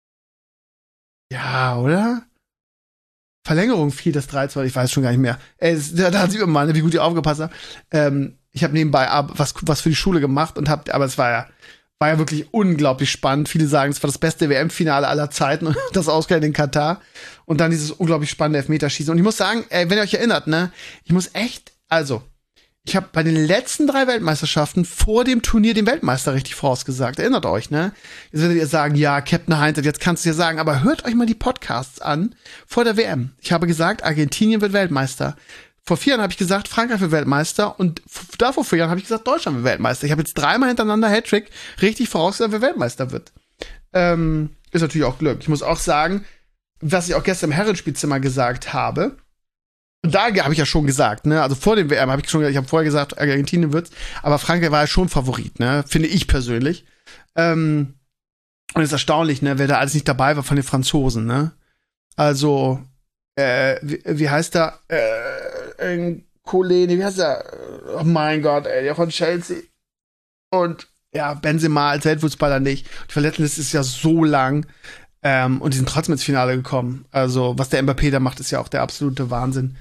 Ja, oder? Verlängerung fiel das drei zwei, ich weiß schon gar nicht mehr. Ey, das, da, da sieht man mal, wie gut ihr aufgepasst habt. Ähm, ich habe nebenbei was, was für die Schule gemacht und hab, aber es war ja, war ja wirklich unglaublich spannend. Viele sagen, es war das beste W M-Finale aller Zeiten und das Ausgerechnet in Katar. Und dann dieses unglaublich spannende Elfmeterschießen. Und ich muss sagen, ey, wenn ihr euch erinnert, ne, ich muss echt, also, ich habe bei den letzten drei Weltmeisterschaften vor dem Turnier den Weltmeister richtig vorausgesagt. Erinnert euch, ne? Jetzt werdet ihr sagen, ja, Captain Heinz, jetzt kannst du ja sagen, aber hört euch mal die Podcasts an vor der W M. Ich habe gesagt, Argentinien wird Weltmeister. Vor vier Jahren habe ich gesagt, Frankreich wird Weltmeister und da vor vier Jahren habe ich gesagt, Deutschland wird Weltmeister. Ich habe jetzt dreimal hintereinander Hattrick richtig vorausgesagt, wer Weltmeister wird. Ähm, ist natürlich auch Glück. Ich muss auch sagen, was ich auch gestern im Herrenspielzimmer gesagt habe, und da habe ich ja schon gesagt, ne, also vor dem W M habe ich schon, ich habe vorher gesagt, Argentinien wird's, aber Frankreich war ja schon Favorit, ne, finde ich persönlich. Ähm, und es ist erstaunlich, ne, wer da alles nicht dabei war von den Franzosen, ne. Also, äh, wie, wie heißt der, äh, ein Kollege, wie heißt der, oh mein Gott, ey, der von Chelsea. Und, ja, Benzema als Weltfußballer nicht. Die Verletztenliste ist ja so lang. Ähm, und die sind trotzdem ins Finale gekommen. Also, was der Mbappé da macht, ist ja auch der absolute Wahnsinn.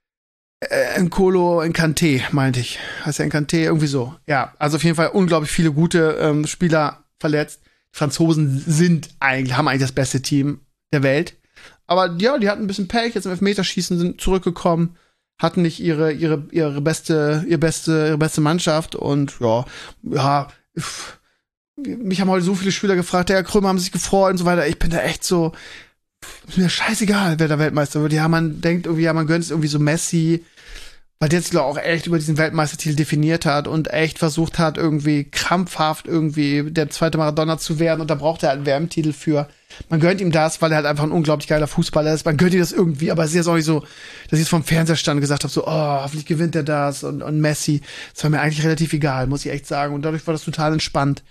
Äh, N'Golo Kanté, meinte ich. Heißt der Kanté? Irgendwie so. Ja, also auf jeden Fall unglaublich viele gute ähm, Spieler verletzt. Die Franzosen sind eigentlich, haben eigentlich das beste Team der Welt. Aber ja, die hatten ein bisschen Pech, jetzt im Elfmeterschießen sind zurückgekommen, hatten nicht ihre, ihre, ihre beste, ihre beste, ihre beste Mannschaft und ja, ja, pff. Mich haben heute so viele Schüler gefragt, der Herr Krömer haben sich gefreut und so weiter. Ich bin da echt so, ist mir scheißegal, wer der Weltmeister wird. Ja, man denkt irgendwie, ja, man gönnt es irgendwie so Messi, weil der sich, glaube ich, auch echt über diesen Weltmeistertitel definiert hat und echt versucht hat, irgendwie krampfhaft irgendwie der zweite Maradona zu werden. Und da braucht er halt einen W M-Titel für. Man gönnt ihm das, weil er halt einfach ein unglaublich geiler Fußballer ist. Man gönnt ihm das irgendwie, aber es ist jetzt auch nicht so, dass ich jetzt vom Fernseher stand und gesagt habe, so, oh, hoffentlich gewinnt er das und, und Messi. Das war mir eigentlich relativ egal, muss ich echt sagen. Und dadurch war das total entspannt.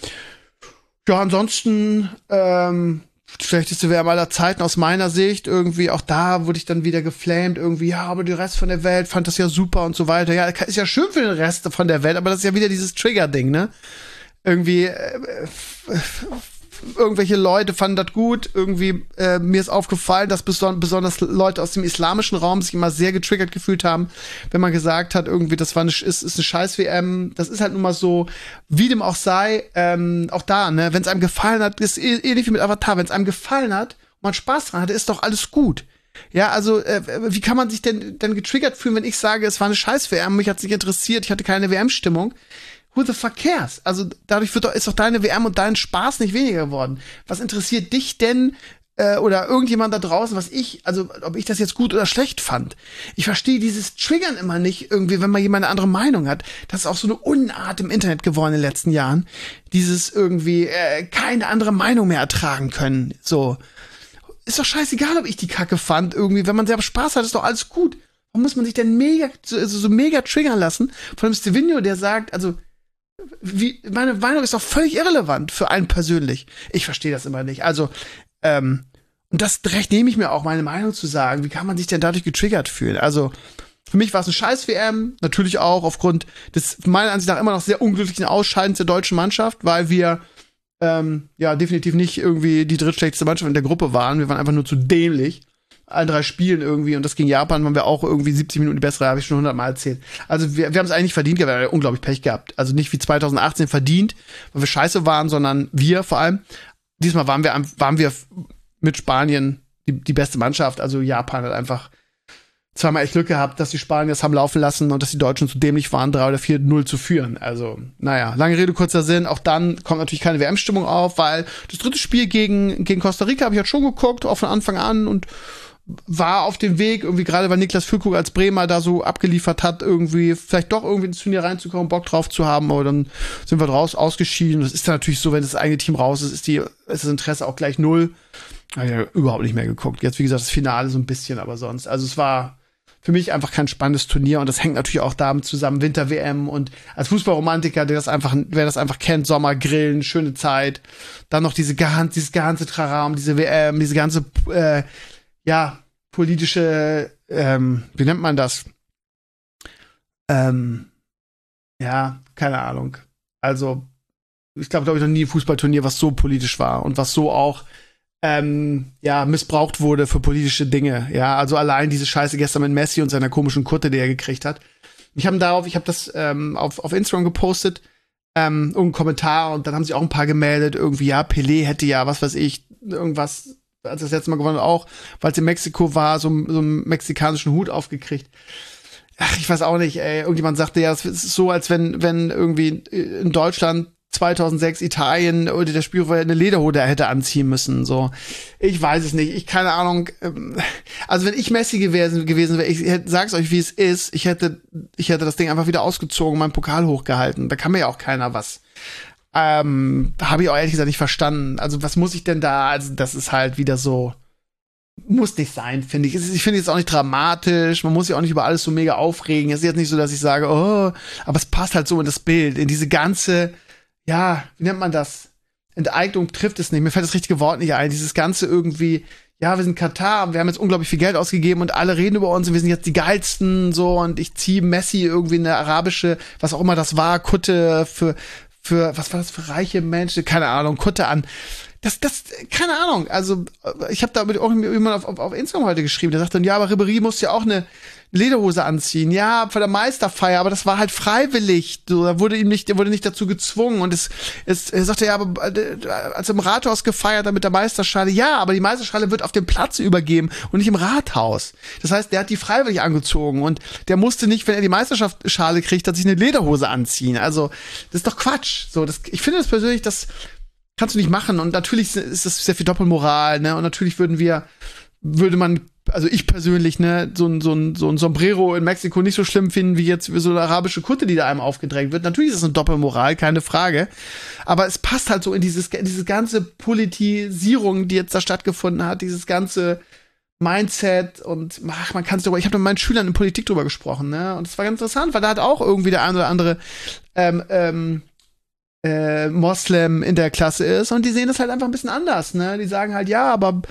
Ja, ansonsten, ähm, schlechteste W M aller Zeiten aus meiner Sicht. Irgendwie, auch da wurde ich dann wieder geflamed. Irgendwie, ja, aber der Rest von der Welt fand das ja super und so weiter. Ja, ist ja schön für den Rest von der Welt, aber das ist ja wieder dieses Trigger-Ding, ne? Irgendwie, äh, irgendwelche Leute fanden das gut. Irgendwie, äh, mir ist aufgefallen, dass beson- besonders Leute aus dem islamischen Raum sich immer sehr getriggert gefühlt haben, wenn man gesagt hat, irgendwie, das war eine, ist, ist eine Scheiß-W M. Das ist halt nun mal so, wie dem auch sei, ähm, auch da, ne, wenn es einem gefallen hat, ist ähnlich wie mit Avatar, wenn es einem gefallen hat und man Spaß dran hatte, ist doch alles gut. Ja, also, äh, wie kann man sich denn dann getriggert fühlen, wenn ich sage, es war eine Scheiß-W M, mich hat's nicht interessiert, ich hatte keine W M-Stimmung? Who the fuck cares? Also dadurch wird doch, ist doch deine W M und dein Spaß nicht weniger geworden. Was interessiert dich denn äh, oder irgendjemand da draußen, was ich, also ob ich das jetzt gut oder schlecht fand? Ich verstehe dieses Triggern immer nicht irgendwie, wenn mal jemand eine andere Meinung hat. Das ist auch so eine Unart im Internet geworden in den letzten Jahren. Dieses irgendwie äh, keine andere Meinung mehr ertragen können. So. Ist doch scheißegal, ob ich die Kacke fand. Irgendwie, wenn man selber Spaß hat, ist doch alles gut. Warum muss man sich denn mega, so, so mega triggern lassen von einem Stevenio, der sagt, also wie, meine Meinung ist doch völlig irrelevant für einen persönlich. Ich verstehe das immer nicht. Also, ähm, und das Recht nehme ich mir auch, meine Meinung zu sagen. Wie kann man sich denn dadurch getriggert fühlen? Also, für mich war es eine Scheiß-W M, natürlich auch aufgrund des meiner Ansicht nach immer noch sehr unglücklichen Ausscheidens der deutschen Mannschaft, weil wir ähm, ja definitiv nicht irgendwie die drittschlechteste Mannschaft in der Gruppe waren. Wir waren einfach nur zu dämlich. Allen drei Spielen irgendwie, und das gegen Japan waren wir auch irgendwie siebzig Minuten die bessere, habe ich schon hundertmal erzählt. Also wir, wir haben es eigentlich verdient gehabt, wir haben unglaublich Pech gehabt. Also nicht wie zwanzig achtzehn verdient, weil wir scheiße waren, sondern wir vor allem. Diesmal waren wir, waren wir mit Spanien die, die beste Mannschaft. Also Japan hat einfach zweimal echt Glück gehabt, dass die Spanier es haben laufen lassen und dass die Deutschen zu dämlich waren, drei oder vier null zu führen. Also, naja, lange Rede, kurzer Sinn. Auch dann kommt natürlich keine W M-Stimmung auf, weil das dritte Spiel gegen, gegen Costa Rica habe ich halt schon geguckt, auch von Anfang an, und war auf dem Weg, irgendwie gerade weil Niklas Füllkrug als Bremer da so abgeliefert hat, irgendwie vielleicht doch irgendwie ins Turnier reinzukommen, Bock drauf zu haben, aber dann sind wir draus ausgeschieden. Das ist dann natürlich so, wenn das eigene Team raus ist, ist, die, ist das Interesse auch gleich null. Hab ich ja überhaupt nicht mehr geguckt. Jetzt, wie gesagt, das Finale so ein bisschen, aber sonst. Also es war für mich einfach kein spannendes Turnier, und das hängt natürlich auch damit zusammen, Winter-W M, und als Fußballromantiker, der das einfach, wer das einfach kennt, Sommer, Grillen, schöne Zeit, dann noch diese ganze, dieses ganze Traram, diese W M, diese ganze, äh, ja, politische, ähm, wie nennt man das? Ähm, ja, keine Ahnung. Also, ich glaube, glaube ich, noch nie ein Fußballturnier, was so politisch war und was so auch Ähm, ja, missbraucht wurde für politische Dinge. Ja, also allein diese Scheiße gestern mit Messi und seiner komischen Kutte, die er gekriegt hat. Ich habe darauf, ich habe das ähm, auf, auf Instagram gepostet, ähm, irgendeinen Kommentar, und dann haben sich auch ein paar gemeldet, irgendwie, ja, Pelé hätte ja, was weiß ich, irgendwas, als das letzte Mal gewonnen hat, auch, weil es in Mexiko war, so, so einen mexikanischen Hut aufgekriegt. Ach, ich weiß auch nicht, ey. Irgendjemand sagte ja, es ist so, als wenn, wenn irgendwie in Deutschland zweitausendsechs Italien oder der Spieler eine Lederhose hätte anziehen müssen, so. Ich weiß es nicht, ich keine Ahnung. Also wenn ich Messi gewesen, gewesen wäre, ich hätte, sag's euch, wie es ist, ich hätte, ich hätte das Ding einfach wieder ausgezogen, meinen Pokal hochgehalten. Da kann mir ja auch keiner was. Ähm, habe ich auch ehrlich gesagt nicht verstanden. Also was muss ich denn da, also das ist halt wieder so, muss nicht sein, finde ich. Ich finde es auch nicht dramatisch, man muss sich auch nicht über alles so mega aufregen. Es ist jetzt nicht so, dass ich sage, oh, aber es passt halt so in das Bild, in diese ganze, ja, wie nennt man das? Enteignung trifft es nicht. Mir fällt das richtige Wort nicht ein. Dieses Ganze irgendwie, ja, wir sind Katar, wir haben jetzt unglaublich viel Geld ausgegeben und alle reden über uns und wir sind jetzt die geilsten, so, und ich ziehe Messi irgendwie eine arabische, was auch immer das war, Kutte für, für, was war das für reiche Menschen? Keine Ahnung, Kutte an. Das, das, keine Ahnung. Also, ich habe da mit irgendjemand auf, auf, auf Instagram heute geschrieben, der sagt dann, ja, aber Ribéry muss ja auch eine Lederhose anziehen. Ja, für der Meisterfeier, aber das war halt freiwillig. So, da wurde ihm nicht, er wurde nicht dazu gezwungen. Und es, es, er sagte, ja, aber als er im Rathaus gefeiert hat mit der Meisterschale, ja, aber die Meisterschale wird auf dem Platz übergeben und nicht im Rathaus. Das heißt, der hat die freiwillig angezogen und der musste nicht, wenn er die Meisterschale kriegt, hat sich eine Lederhose anziehen. Also, das ist doch Quatsch. So, das, ich finde das persönlich, das kannst du nicht machen. Und natürlich ist das sehr viel Doppelmoral, ne? Und natürlich würden wir, würde man, also ich persönlich, ne, so ein, so ein, so ein Sombrero in Mexiko nicht so schlimm finden, wie jetzt so eine arabische Kutte, die da einem aufgedrängt wird. Natürlich ist es eine Doppelmoral, keine Frage. Aber es passt halt so in dieses, diese ganze Politisierung, die jetzt da stattgefunden hat, dieses ganze Mindset, und ach, man kann es darüber, ich habe mit meinen Schülern in Politik drüber gesprochen, ne? Und es war ganz interessant, weil da hat auch irgendwie der ein oder andere ähm, ähm, äh, Moslem in der Klasse ist, und die sehen das halt einfach ein bisschen anders, ne? Die sagen halt, ja, aber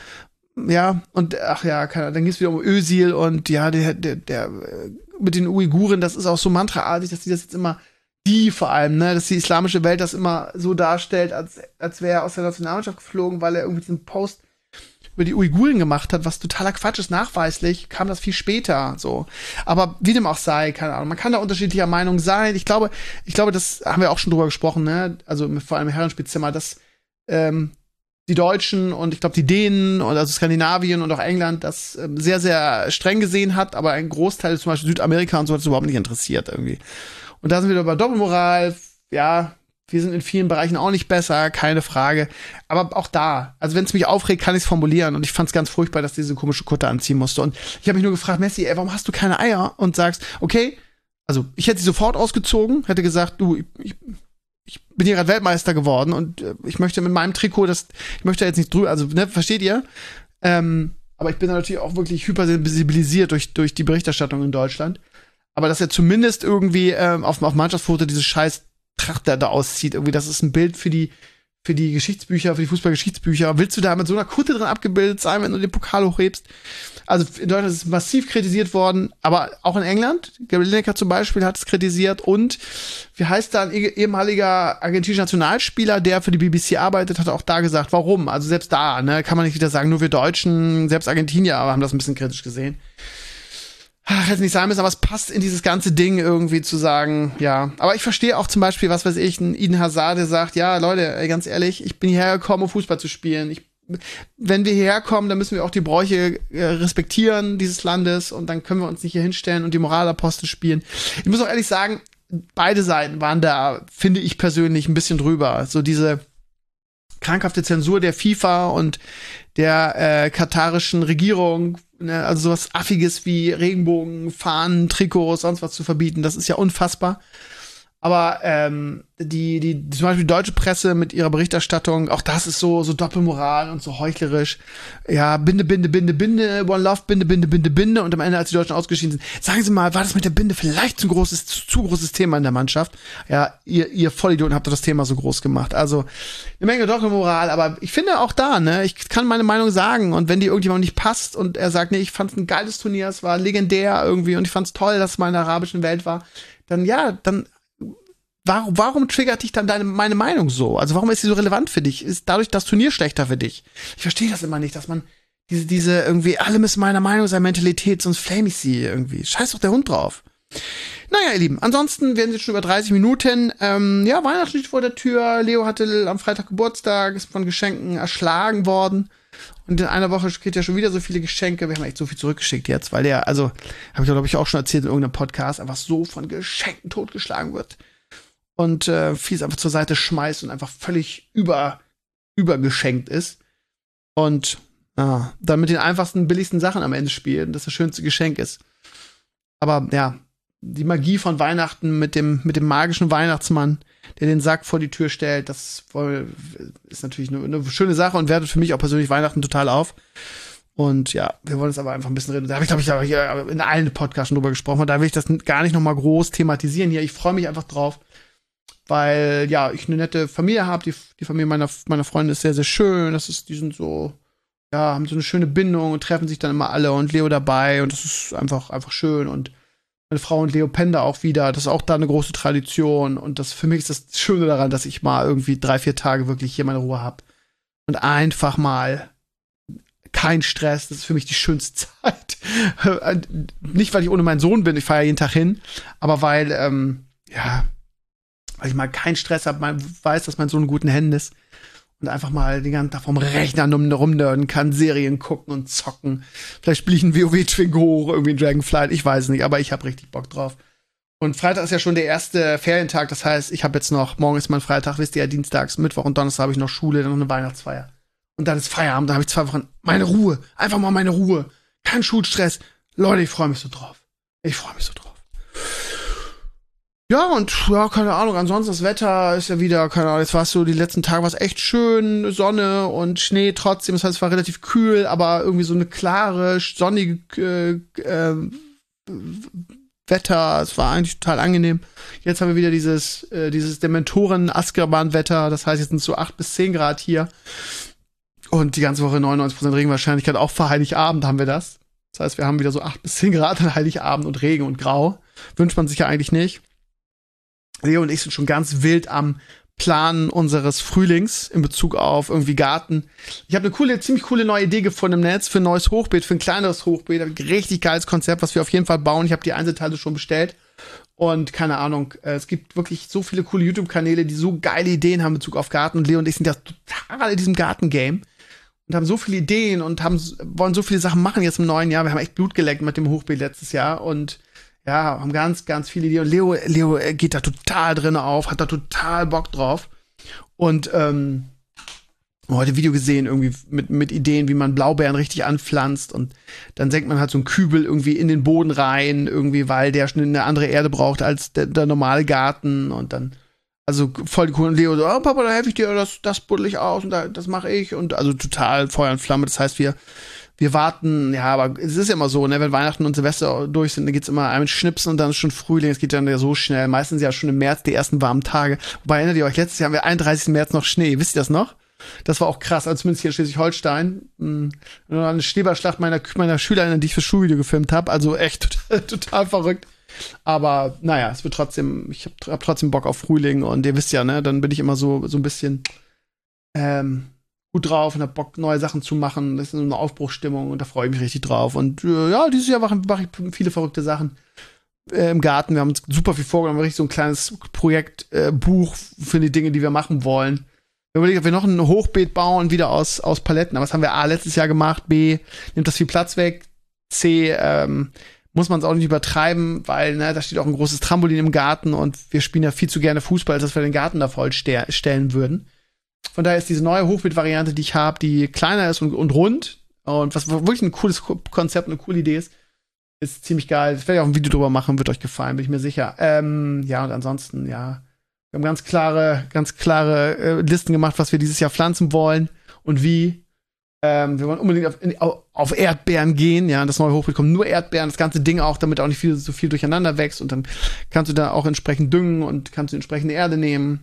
ja, und ach ja, keine, dann geht's wieder um Özil, und ja, der, der, der mit den Uiguren, das ist auch so mantraartig, dass die das jetzt immer, die vor allem, ne, dass die islamische Welt das immer so darstellt, als, als wäre er aus der Nationalmannschaft geflogen, weil er irgendwie diesen Post über die Uiguren gemacht hat, was totaler Quatsch ist. Nachweislich kam das viel später, so. Aber wie dem auch sei, keine Ahnung, man kann da unterschiedlicher Meinung sein. Ich glaube, ich glaube, das haben wir auch schon drüber gesprochen, ne, also vor allem im Herrenspielzimmer, dass ähm, die Deutschen und ich glaube die Dänen und also Skandinavien und auch England das ähm, sehr, sehr streng gesehen hat, aber ein Großteil, zum Beispiel Südamerika und so, hat es überhaupt nicht interessiert irgendwie. Und da sind wir wieder bei Doppelmoral. Ja, wir sind in vielen Bereichen auch nicht besser, keine Frage. Aber auch da, also wenn es mich aufregt, kann ich es formulieren. Und ich fand es ganz furchtbar, dass diese komische Kutte anziehen musste. Und ich habe mich nur gefragt, Messi, ey, warum hast du keine Eier? Und sagst, okay, also ich hätte sie sofort ausgezogen, hätte gesagt, du, ich, ich ich bin hier gerade Weltmeister geworden und äh, ich möchte mit meinem Trikot, das, ich möchte jetzt nicht drüber, also, ne, versteht ihr? Ähm, aber ich bin da natürlich auch wirklich hypersensibilisiert durch, durch die Berichterstattung in Deutschland. Aber dass er zumindest irgendwie ähm, auf, auf Mannschaftsfoto dieses scheiß Tracht der da auszieht. Irgendwie, das ist ein Bild für die, für die Geschichtsbücher, für die Fußballgeschichtsbücher. Willst du da mit so einer Kutte drin abgebildet sein, wenn du den Pokal hochhebst? Also in Deutschland ist es massiv kritisiert worden, aber auch in England. Gary Lineker zum Beispiel hat es kritisiert. Und wie heißt da ein ehemaliger argentinischer Nationalspieler, der für die B B C arbeitet, hat auch da gesagt, warum? Also selbst da, ne, kann man nicht wieder sagen, nur wir Deutschen, selbst Argentinier haben das ein bisschen kritisch gesehen. Ach, hätte nicht sein müssen, aber es passt in dieses ganze Ding irgendwie zu sagen, ja. Aber ich verstehe auch zum Beispiel, was weiß ich, ein Eden Hazard, der sagt, ja, Leute, ey, ganz ehrlich, ich bin hierher gekommen, um Fußball zu spielen. Ich, wenn wir hierher kommen, dann müssen wir auch die Bräuche äh, respektieren dieses Landes und dann können wir uns nicht hier hinstellen und die Moralapostel spielen. Ich muss auch ehrlich sagen, beide Seiten waren da, finde ich persönlich, ein bisschen drüber. So diese krankhafte Zensur der FIFA und der äh, katarischen Regierung, ne, also sowas Affiges wie Regenbogen, Fahnen, Trikots, sonst was zu verbieten, das ist ja unfassbar. Aber ähm, die, die, zum Beispiel die deutsche Presse mit ihrer Berichterstattung, auch das ist so, so Doppelmoral und so heuchlerisch. Ja, Binde, Binde, Binde, Binde, One Love, Binde, Binde, Binde, Binde. Und am Ende, als die Deutschen ausgeschieden sind, sagen Sie mal, war das mit der Binde vielleicht zu großes, zu, zu großes Thema in der Mannschaft? Ja, ihr, ihr Vollidioten habt doch das Thema so groß gemacht. Also, eine Menge Doppelmoral, aber ich finde auch da, ne, ich kann meine Meinung sagen. Und wenn die irgendjemand nicht passt und er sagt, nee, ich fand's ein geiles Turnier, es war legendär irgendwie und ich fand's toll, dass es mal in der arabischen Welt war, dann ja, dann Warum, warum triggert dich dann deine, meine Meinung so? Also warum ist sie so relevant für dich? Ist dadurch das Turnier schlechter für dich? Ich verstehe das immer nicht, dass man diese, diese irgendwie, alle müssen meiner Meinung sein, Mentalität, sonst flame ich sie irgendwie. Scheiß doch der Hund drauf. Naja, ihr Lieben, ansonsten werden jetzt schon über dreißig Minuten. Ähm, ja, Weihnachten steht vor der Tür. Leo hatte am Freitag Geburtstag, ist von Geschenken erschlagen worden. Und in einer Woche kriegt er schon wieder so viele Geschenke. Wir haben echt so viel zurückgeschickt jetzt, weil der, also, habe ich glaube ich auch schon erzählt in irgendeinem Podcast, einfach so von Geschenken totgeschlagen wird. Und äh, vieles einfach zur Seite schmeißt und einfach völlig über, übergeschenkt ist. Und ja, dann mit den einfachsten, billigsten Sachen am Ende spielt und das das schönste Geschenk ist. Aber ja, die Magie von Weihnachten mit dem, mit dem magischen Weihnachtsmann, der den Sack vor die Tür stellt, das voll, ist natürlich eine, eine schöne Sache und wertet für mich auch persönlich Weihnachten total auf. Und ja, wir wollen es aber einfach ein bisschen reden. Da habe ich, glaube ich, aber hier in allen Podcasts schon drüber gesprochen. Da will ich das gar nicht noch mal groß thematisieren hier. Ich freue mich einfach drauf. Weil, ja, ich eine nette Familie habe. Die, die Familie meiner, meiner Freunde ist sehr, sehr schön. Das ist, die sind so, ja, haben so eine schöne Bindung und treffen sich dann immer alle und Leo dabei. Und das ist einfach, einfach schön. Und meine Frau und Leo pennen da auch wieder. Das ist auch da eine große Tradition. Und das für mich ist das Schöne daran, dass ich mal irgendwie drei, vier Tage wirklich hier meine Ruhe habe. Und einfach mal kein Stress. Das ist für mich die schönste Zeit. Nicht, weil ich ohne meinen Sohn bin. Ich fahre ja jeden Tag hin. Aber weil, ähm, ja, weil ich mal keinen Stress habe, man weiß, dass mein Sohn in guten Händen ist und einfach mal den ganzen Tag vom Rechner rumnörden kann, Serien gucken und zocken. Vielleicht spiele ich ein WoW Twingo hoch, irgendwie ein Dragonflight, ich weiß nicht, aber ich habe richtig Bock drauf. Und Freitag ist ja schon der erste Ferientag, das heißt, ich habe jetzt noch, morgen ist mein Freitag, wisst ihr ja, dienstags, Mittwoch und Donnerstag habe ich noch Schule, dann noch eine Weihnachtsfeier. Und dann ist Feierabend, dann habe ich zwei Wochen meine Ruhe, einfach mal meine Ruhe. Kein Schulstress. Leute, ich freue mich so drauf. Ich freue mich so drauf. Ja, und ja, keine Ahnung, ansonsten das Wetter ist ja wieder, keine Ahnung, jetzt war es so, die letzten Tage war es echt schön, Sonne und Schnee trotzdem, das heißt, es war relativ kühl, aber irgendwie so eine klare, sonnige äh, äh, Wetter, es war eigentlich total angenehm. Jetzt haben wir wieder dieses, äh, dieses Dementoren-Azkaban-Wetter, das heißt, jetzt sind es so acht bis zehn Grad hier und die ganze Woche neunundneunzig Prozent Regenwahrscheinlichkeit, auch für Heiligabend haben wir das. Das heißt, wir haben wieder so acht bis zehn Grad an Heiligabend und Regen und Grau. Wünscht man sich ja eigentlich nicht. Leo und ich sind schon ganz wild am Planen unseres Frühlings in Bezug auf irgendwie Garten. Ich habe eine coole, ziemlich coole neue Idee gefunden im Netz für ein neues Hochbeet, für ein kleineres Hochbeet. Ein richtig geiles Konzept, was wir auf jeden Fall bauen. Ich habe die Einzelteile schon bestellt. Und keine Ahnung, es gibt wirklich so viele coole YouTube-Kanäle, die so geile Ideen haben in Bezug auf Garten. Und Leo und ich sind ja total in diesem Garten-Game. Und haben so viele Ideen und haben wollen so viele Sachen machen jetzt im neuen Jahr. Wir haben echt Blut geleckt mit dem Hochbeet letztes Jahr. Und ja, haben ganz, ganz viele Ideen. Und Leo, Leo geht da total drin auf, hat da total Bock drauf. Und ähm, heute ein Video gesehen, irgendwie mit, mit Ideen, wie man Blaubeeren richtig anpflanzt. Und dann senkt man halt so einen Kübel irgendwie in den Boden rein, irgendwie, weil der schon eine andere Erde braucht als der, der normale Garten. Und dann, Also voll die coolen Leo so, oh Papa, da helfe ich dir, das, das buddel ich aus und da, das mache ich. Und also total Feuer und Flamme. Das heißt, wir Wir warten, ja, aber es ist ja immer so, ne, wenn Weihnachten und Silvester durch sind, dann geht's immer einmal Schnipsen und dann ist schon Frühling, es geht dann ja so schnell, meistens ja schon im März die ersten warmen Tage. Wobei, erinnert ihr euch, letztes Jahr haben wir einunddreißigsten März noch Schnee, wisst ihr das noch? Das war auch krass, also zumindest hier in Schleswig-Holstein. Eine Schneeballschlacht meiner, meiner Schülerinnen, die ich fürs Schulvideo gefilmt habe, also echt total, total verrückt. Aber naja, es wird trotzdem, ich hab, hab trotzdem Bock auf Frühling und ihr wisst ja, ne, dann bin ich immer so, so ein bisschen, ähm, gut drauf und hab Bock, neue Sachen zu machen. Das ist so eine Aufbruchsstimmung und da freue ich mich richtig drauf. Und äh, ja, dieses Jahr mache mach ich viele verrückte Sachen äh, im Garten. Wir haben uns super viel vorgenommen, wir haben richtig so ein kleines Projektbuch äh, für die Dinge, die wir machen wollen. Wir überlegen, ob wir noch ein Hochbeet bauen, wieder aus, aus Paletten. Aber das haben wir A, letztes Jahr gemacht, B, nimmt das viel Platz weg, C, ähm, muss man es auch nicht übertreiben, weil ne, da steht auch ein großes Trampolin im Garten und wir spielen ja viel zu gerne Fußball, als dass wir den Garten da voll ste- stellen würden. Von daher ist diese neue Hochbeet-Variante, die ich habe, die kleiner ist und, und rund und was wirklich ein cooles Konzept, eine coole Idee ist, ist ziemlich geil. Ich werde ja auch ein Video drüber machen, wird euch gefallen, bin ich mir sicher. Ähm, ja, und ansonsten, ja, wir haben ganz klare, ganz klare äh, Listen gemacht, was wir dieses Jahr pflanzen wollen und wie. Ähm, wir wollen unbedingt auf, in, auf Erdbeeren gehen, ja, das neue Hochbeet kommt nur Erdbeeren, das ganze Ding auch, damit auch nicht viel, so viel durcheinander wächst und dann kannst du da auch entsprechend düngen und kannst du entsprechende Erde nehmen.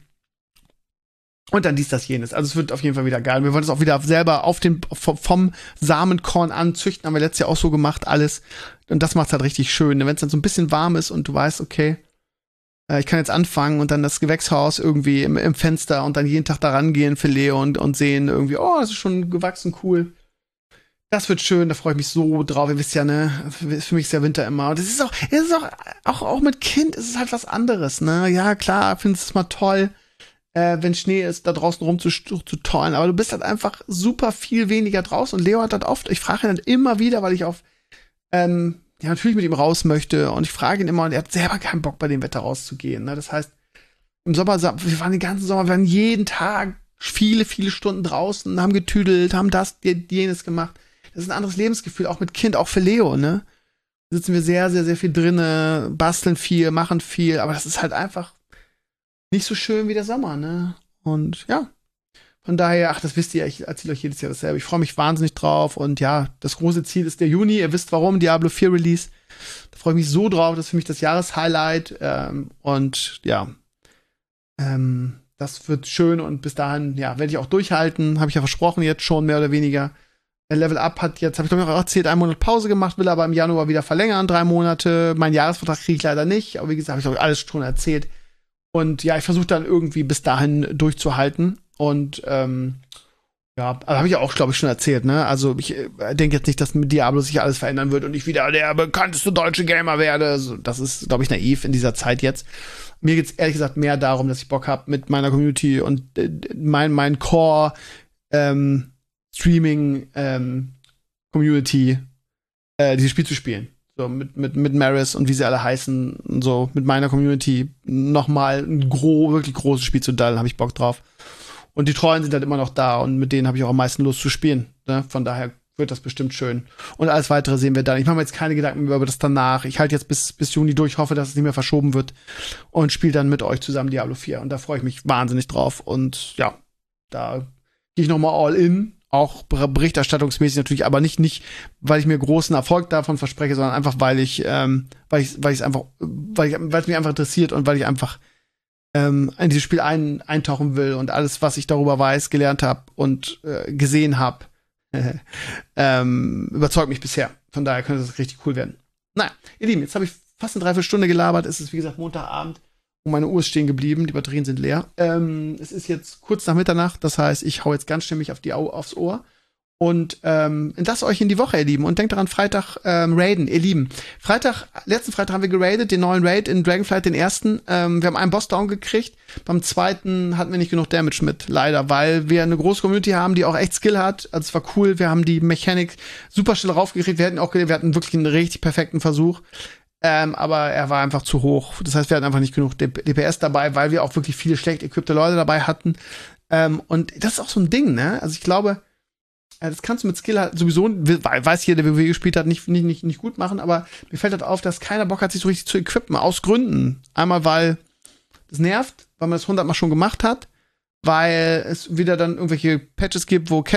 Und dann dies, das, jenes. Also es wird auf jeden Fall wieder geil. Wir wollen es auch wieder selber auf den, vom Samenkorn anzüchten. Haben wir letztes Jahr auch so gemacht, alles. Und das macht's halt richtig schön. Wenn es dann so ein bisschen warm ist und du weißt, okay, äh, ich kann jetzt anfangen und dann das Gewächshaus irgendwie im, im Fenster und dann jeden Tag da rangehen für Leo und, und sehen irgendwie, oh, das ist schon gewachsen, cool. Das wird schön, da freue ich mich so drauf. Ihr wisst ja, ne, für mich ist der Winter immer. Und das ist auch, es ist auch, auch, auch mit Kind ist es halt was anderes, ne. Ja, klar, findest es mal toll, Äh, wenn Schnee ist, da draußen rum zu, zu tollen. Aber du bist halt einfach super viel weniger draußen. Und Leo hat halt oft, ich frage ihn dann immer wieder, weil ich auf, ähm, ja, natürlich mit ihm raus möchte. Und ich frage ihn immer, und er hat selber keinen Bock, bei dem Wetter rauszugehen. Ne? Das heißt, im Sommer, wir waren den ganzen Sommer, wir waren jeden Tag viele, viele Stunden draußen, haben getüdelt, haben das, jenes gemacht. Das ist ein anderes Lebensgefühl, auch mit Kind, auch für Leo, ne? Da sitzen wir sehr, sehr, sehr viel drinne, basteln viel, machen viel, aber das ist halt einfach nicht so schön wie der Sommer, ne? Und ja, von daher, ach, das wisst ihr, ich erzähle euch jedes Jahr dasselbe. Ich freue mich wahnsinnig drauf und ja, das große Ziel ist der Juni. Ihr wisst warum, Diablo vier Release. Da freue ich mich so drauf, das ist für mich das Jahreshighlight ähm, und ja, ähm, das wird schön und bis dahin, ja, werde ich auch durchhalten, habe ich ja versprochen jetzt schon, mehr oder weniger. Level Up hat jetzt, habe ich glaube ich auch erzählt, einen Monat Pause gemacht, will aber im Januar wieder verlängern, drei Monate. Mein Jahresvertrag kriege ich leider nicht, aber wie gesagt, habe ich glaube ich alles schon erzählt. Und ja, ich versuche dann irgendwie bis dahin durchzuhalten. Und ähm, ja, aber habe ich ja auch, glaube ich, schon erzählt, ne? Also ich äh, denke jetzt nicht, dass mit Diablo sich alles verändern wird und ich wieder der bekannteste deutsche Gamer werde. Also, das ist, glaube ich, naiv in dieser Zeit jetzt. Mir geht's ehrlich gesagt mehr darum, dass ich Bock habe mit meiner Community und äh, mein, mein Core ähm, Streaming ähm, Community äh, dieses Spiel zu spielen. So, mit, mit, mit Maris und wie sie alle heißen, und so, mit meiner Community nochmal ein gro- wirklich großes Spiel zu dallen, habe ich Bock drauf. Und die Treuen sind halt immer noch da und mit denen habe ich auch am meisten Lust zu spielen. Ne? Von daher wird das bestimmt schön. Und alles Weitere sehen wir dann. Ich mache mir jetzt keine Gedanken mehr über das danach. Ich halte jetzt bis, bis Juni durch, hoffe, dass es nicht mehr verschoben wird und spiele dann mit euch zusammen Diablo vier. Und da freue ich mich wahnsinnig drauf. Und ja, da gehe ich nochmal all in. Auch berichterstattungsmäßig natürlich, aber nicht, nicht, weil ich mir großen Erfolg davon verspreche, sondern einfach, weil ich, ähm, weil ich, weil ich es einfach, weil ich, weil es mich einfach interessiert und weil ich einfach ähm, in dieses Spiel ein, eintauchen will und alles, was ich darüber weiß, gelernt habe und äh, gesehen habe, ähm, überzeugt mich bisher. Von daher könnte das richtig cool werden. Naja, ihr Lieben, jetzt habe ich fast eine Dreiviertelstunde gelabert. Es ist, wie gesagt, Montagabend. Und meine Uhr ist stehen geblieben, die Batterien sind leer. Ähm, es ist jetzt kurz nach Mitternacht, das heißt, ich hau jetzt ganz stimmig auf die Au- aufs Ohr und ähm, entlasse euch in die Woche, ihr Lieben. Und denkt daran, Freitag ähm, raiden, ihr Lieben. Freitag, letzten Freitag haben wir geradet, den neuen Raid in Dragonflight, den ersten. Ähm, wir haben einen Boss down gekriegt. Beim zweiten hatten wir nicht genug Damage mit, leider, weil wir eine große Community haben, die auch echt Skill hat. Also es war cool, wir haben die Mechanik super schnell raufgekriegt. Wir hatten auch, wir hatten wirklich einen richtig perfekten Versuch. Ähm, aber er war einfach zu hoch. Das heißt, wir hatten einfach nicht genug D P S dabei, weil wir auch wirklich viele schlecht equipte Leute dabei hatten. Ähm, und das ist auch so ein Ding, ne? Also ich glaube, äh, das kannst du mit Skill halt sowieso, weiß jeder, der W W E gespielt hat, nicht, nicht, nicht, nicht gut machen, aber mir fällt halt auf, dass keiner Bock hat, sich so richtig zu equippen. Aus Gründen. Einmal, weil das nervt. weil man das hundertmal schon gemacht hat, weil es wieder dann irgendwelche Patches gibt, wo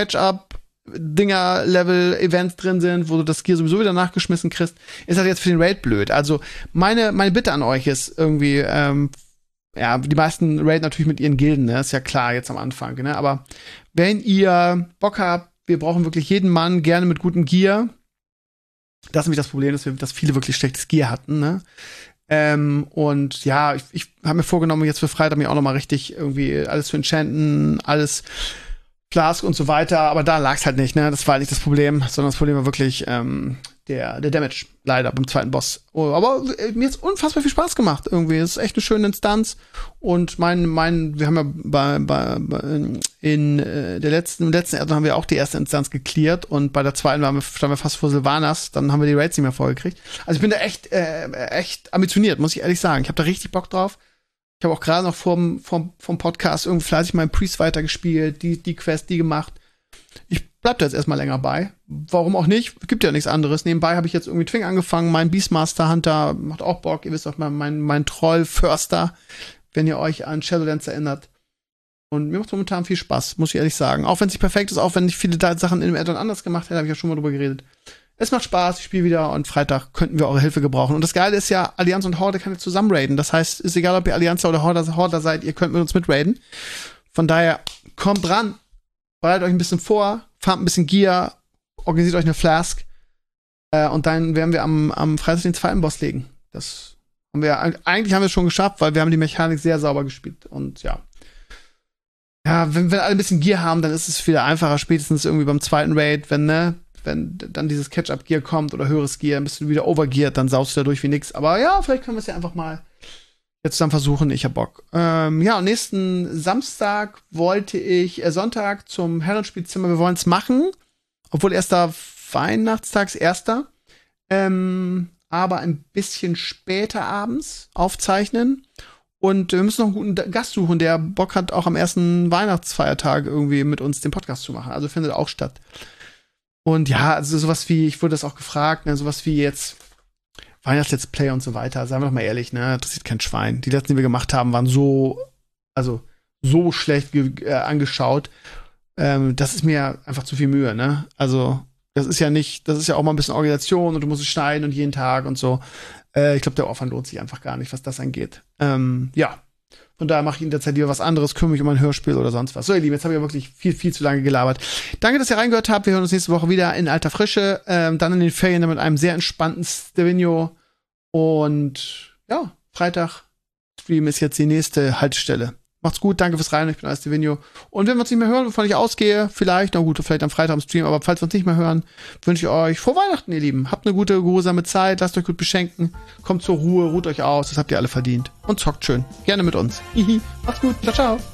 Catch-up-Dinger-Level-Events drin sind, wo du das Gear sowieso wieder nachgeschmissen kriegst, ist halt jetzt für den Raid blöd. Also meine, meine Bitte an euch ist irgendwie, ähm, ja, die meisten raiden natürlich mit ihren Gilden, ne? Ist ja klar jetzt am Anfang, ne? Aber wenn ihr Bock habt, wir brauchen wirklich jeden Mann, gerne mit gutem Gear. Das ist nämlich das Problem, dass wir, dass viele wirklich schlechtes Gear hatten, ne? Ähm, und ja, ich, ich habe mir vorgenommen, jetzt für Freitag mir auch noch mal richtig irgendwie alles zu enchanten, alles Flask und so weiter, aber da lag's halt nicht, ne? Das war halt nicht das Problem, sondern das Problem war wirklich ähm, der, der Damage, leider, beim zweiten Boss. Oh, aber äh, mir hat's unfassbar viel Spaß gemacht, irgendwie. Es ist echt eine schöne Instanz. Und mein, mein, wir haben ja bei, bei, bei in äh, der letzten, im letzten Erdung haben wir auch die erste Instanz gecleart und bei der zweiten waren wir, standen wir fast vor Sylvanas, dann haben wir die Raids nicht mehr vollgekriegt. Also ich bin da echt, äh, echt ambitioniert, muss ich ehrlich sagen. Ich habe da richtig Bock drauf. Ich habe auch gerade noch vom, vom, vom Podcast irgendwie fleißig meinen Priest weitergespielt, die, die Quest, die gemacht. Ich bleib da jetzt erstmal länger bei. Warum auch nicht? Gibt ja nichts anderes. Nebenbei habe ich jetzt irgendwie Twing angefangen. Mein Beastmaster Hunter macht auch Bock. Ihr wisst auch, mein, mein, mein Troll Förster, wenn ihr euch an Shadowlands erinnert. Und mir macht momentan viel Spaß, muss ich ehrlich sagen. Auch wenn es nicht perfekt ist, auch wenn ich viele Sachen in dem Addon anders gemacht hätte, habe ich ja schon mal drüber geredet. Es macht Spaß, ich spiele wieder und Freitag könnten wir eure Hilfe gebrauchen. Und das Geile ist ja, Allianz und Horde kann jetzt zusammen raiden. Das heißt, ist egal, ob ihr Allianzer oder Horder, Horder seid, ihr könnt mit uns mitraiden. Von daher, kommt dran, bereitet euch ein bisschen vor, farmt ein bisschen Gear, organisiert euch eine Flask äh, und dann werden wir am, am Freitag den zweiten Boss legen. Das haben wir, eigentlich haben wir es schon geschafft, weil wir haben die Mechanik sehr sauber gespielt. Und ja. Ja, wenn wir alle ein bisschen Gear haben, dann ist es wieder einfacher, spätestens irgendwie beim zweiten Raid, wenn, ne, wenn dann dieses Catch-up-Gear kommt oder höheres Gear, ein bisschen wieder overgeared, dann saust du da durch wie nix. Aber ja, vielleicht können wir es ja einfach mal jetzt zusammen versuchen. Ich hab Bock. Ähm, ja, und nächsten Samstag wollte ich, äh, Sonntag zum Herrenspielzimmer, wir wollen es machen, obwohl erster Weihnachtstags, erster, ähm, aber ein bisschen später abends aufzeichnen. Und wir müssen noch einen guten Gast suchen, der Bock hat, auch am ersten Weihnachtsfeiertag irgendwie mit uns den Podcast zu machen. Also findet auch statt. Und ja, also sowas wie, ich wurde das auch gefragt, ne, sowas wie jetzt Weihnachts-Let's Play und so weiter. Seien wir doch mal ehrlich, ne, das interessiert kein Schwein. Die letzten, die wir gemacht haben, waren so, also so schlecht ge- äh, angeschaut. Ähm, das ist mir einfach zu viel Mühe, ne. Also das ist ja nicht, das ist ja auch mal ein bisschen Organisation und du musst es schneiden und jeden Tag und so. Äh, ich glaube, der Aufwand lohnt sich einfach gar nicht, was das angeht. Ähm, ja. Von daher mache ich in der Zeit lieber was anderes, kümmere mich um ein Hörspiel oder sonst was. So, ihr Lieben, jetzt habe ich ja wirklich viel, viel zu lange gelabert. Danke, dass ihr reingehört habt. Wir hören uns nächste Woche wieder in alter Frische. Ähm, dann in den Ferien mit einem sehr entspannten Stevino. Und ja, Freitag Stream ist jetzt die nächste Haltestelle. Macht's gut, danke fürs Rein. Ich bin euer Stevino. Und wenn wir uns nicht mehr hören, wovon ich ausgehe, vielleicht, na gut, vielleicht am Freitag am Stream, aber falls wir uns nicht mehr hören, wünsche ich euch frohe Weihnachten, ihr Lieben. Habt eine gute, geruhsame Zeit, lasst euch gut beschenken, kommt zur Ruhe, ruht euch aus, das habt ihr alle verdient. Und zockt schön. Gerne mit uns. Macht's gut, ciao, ciao.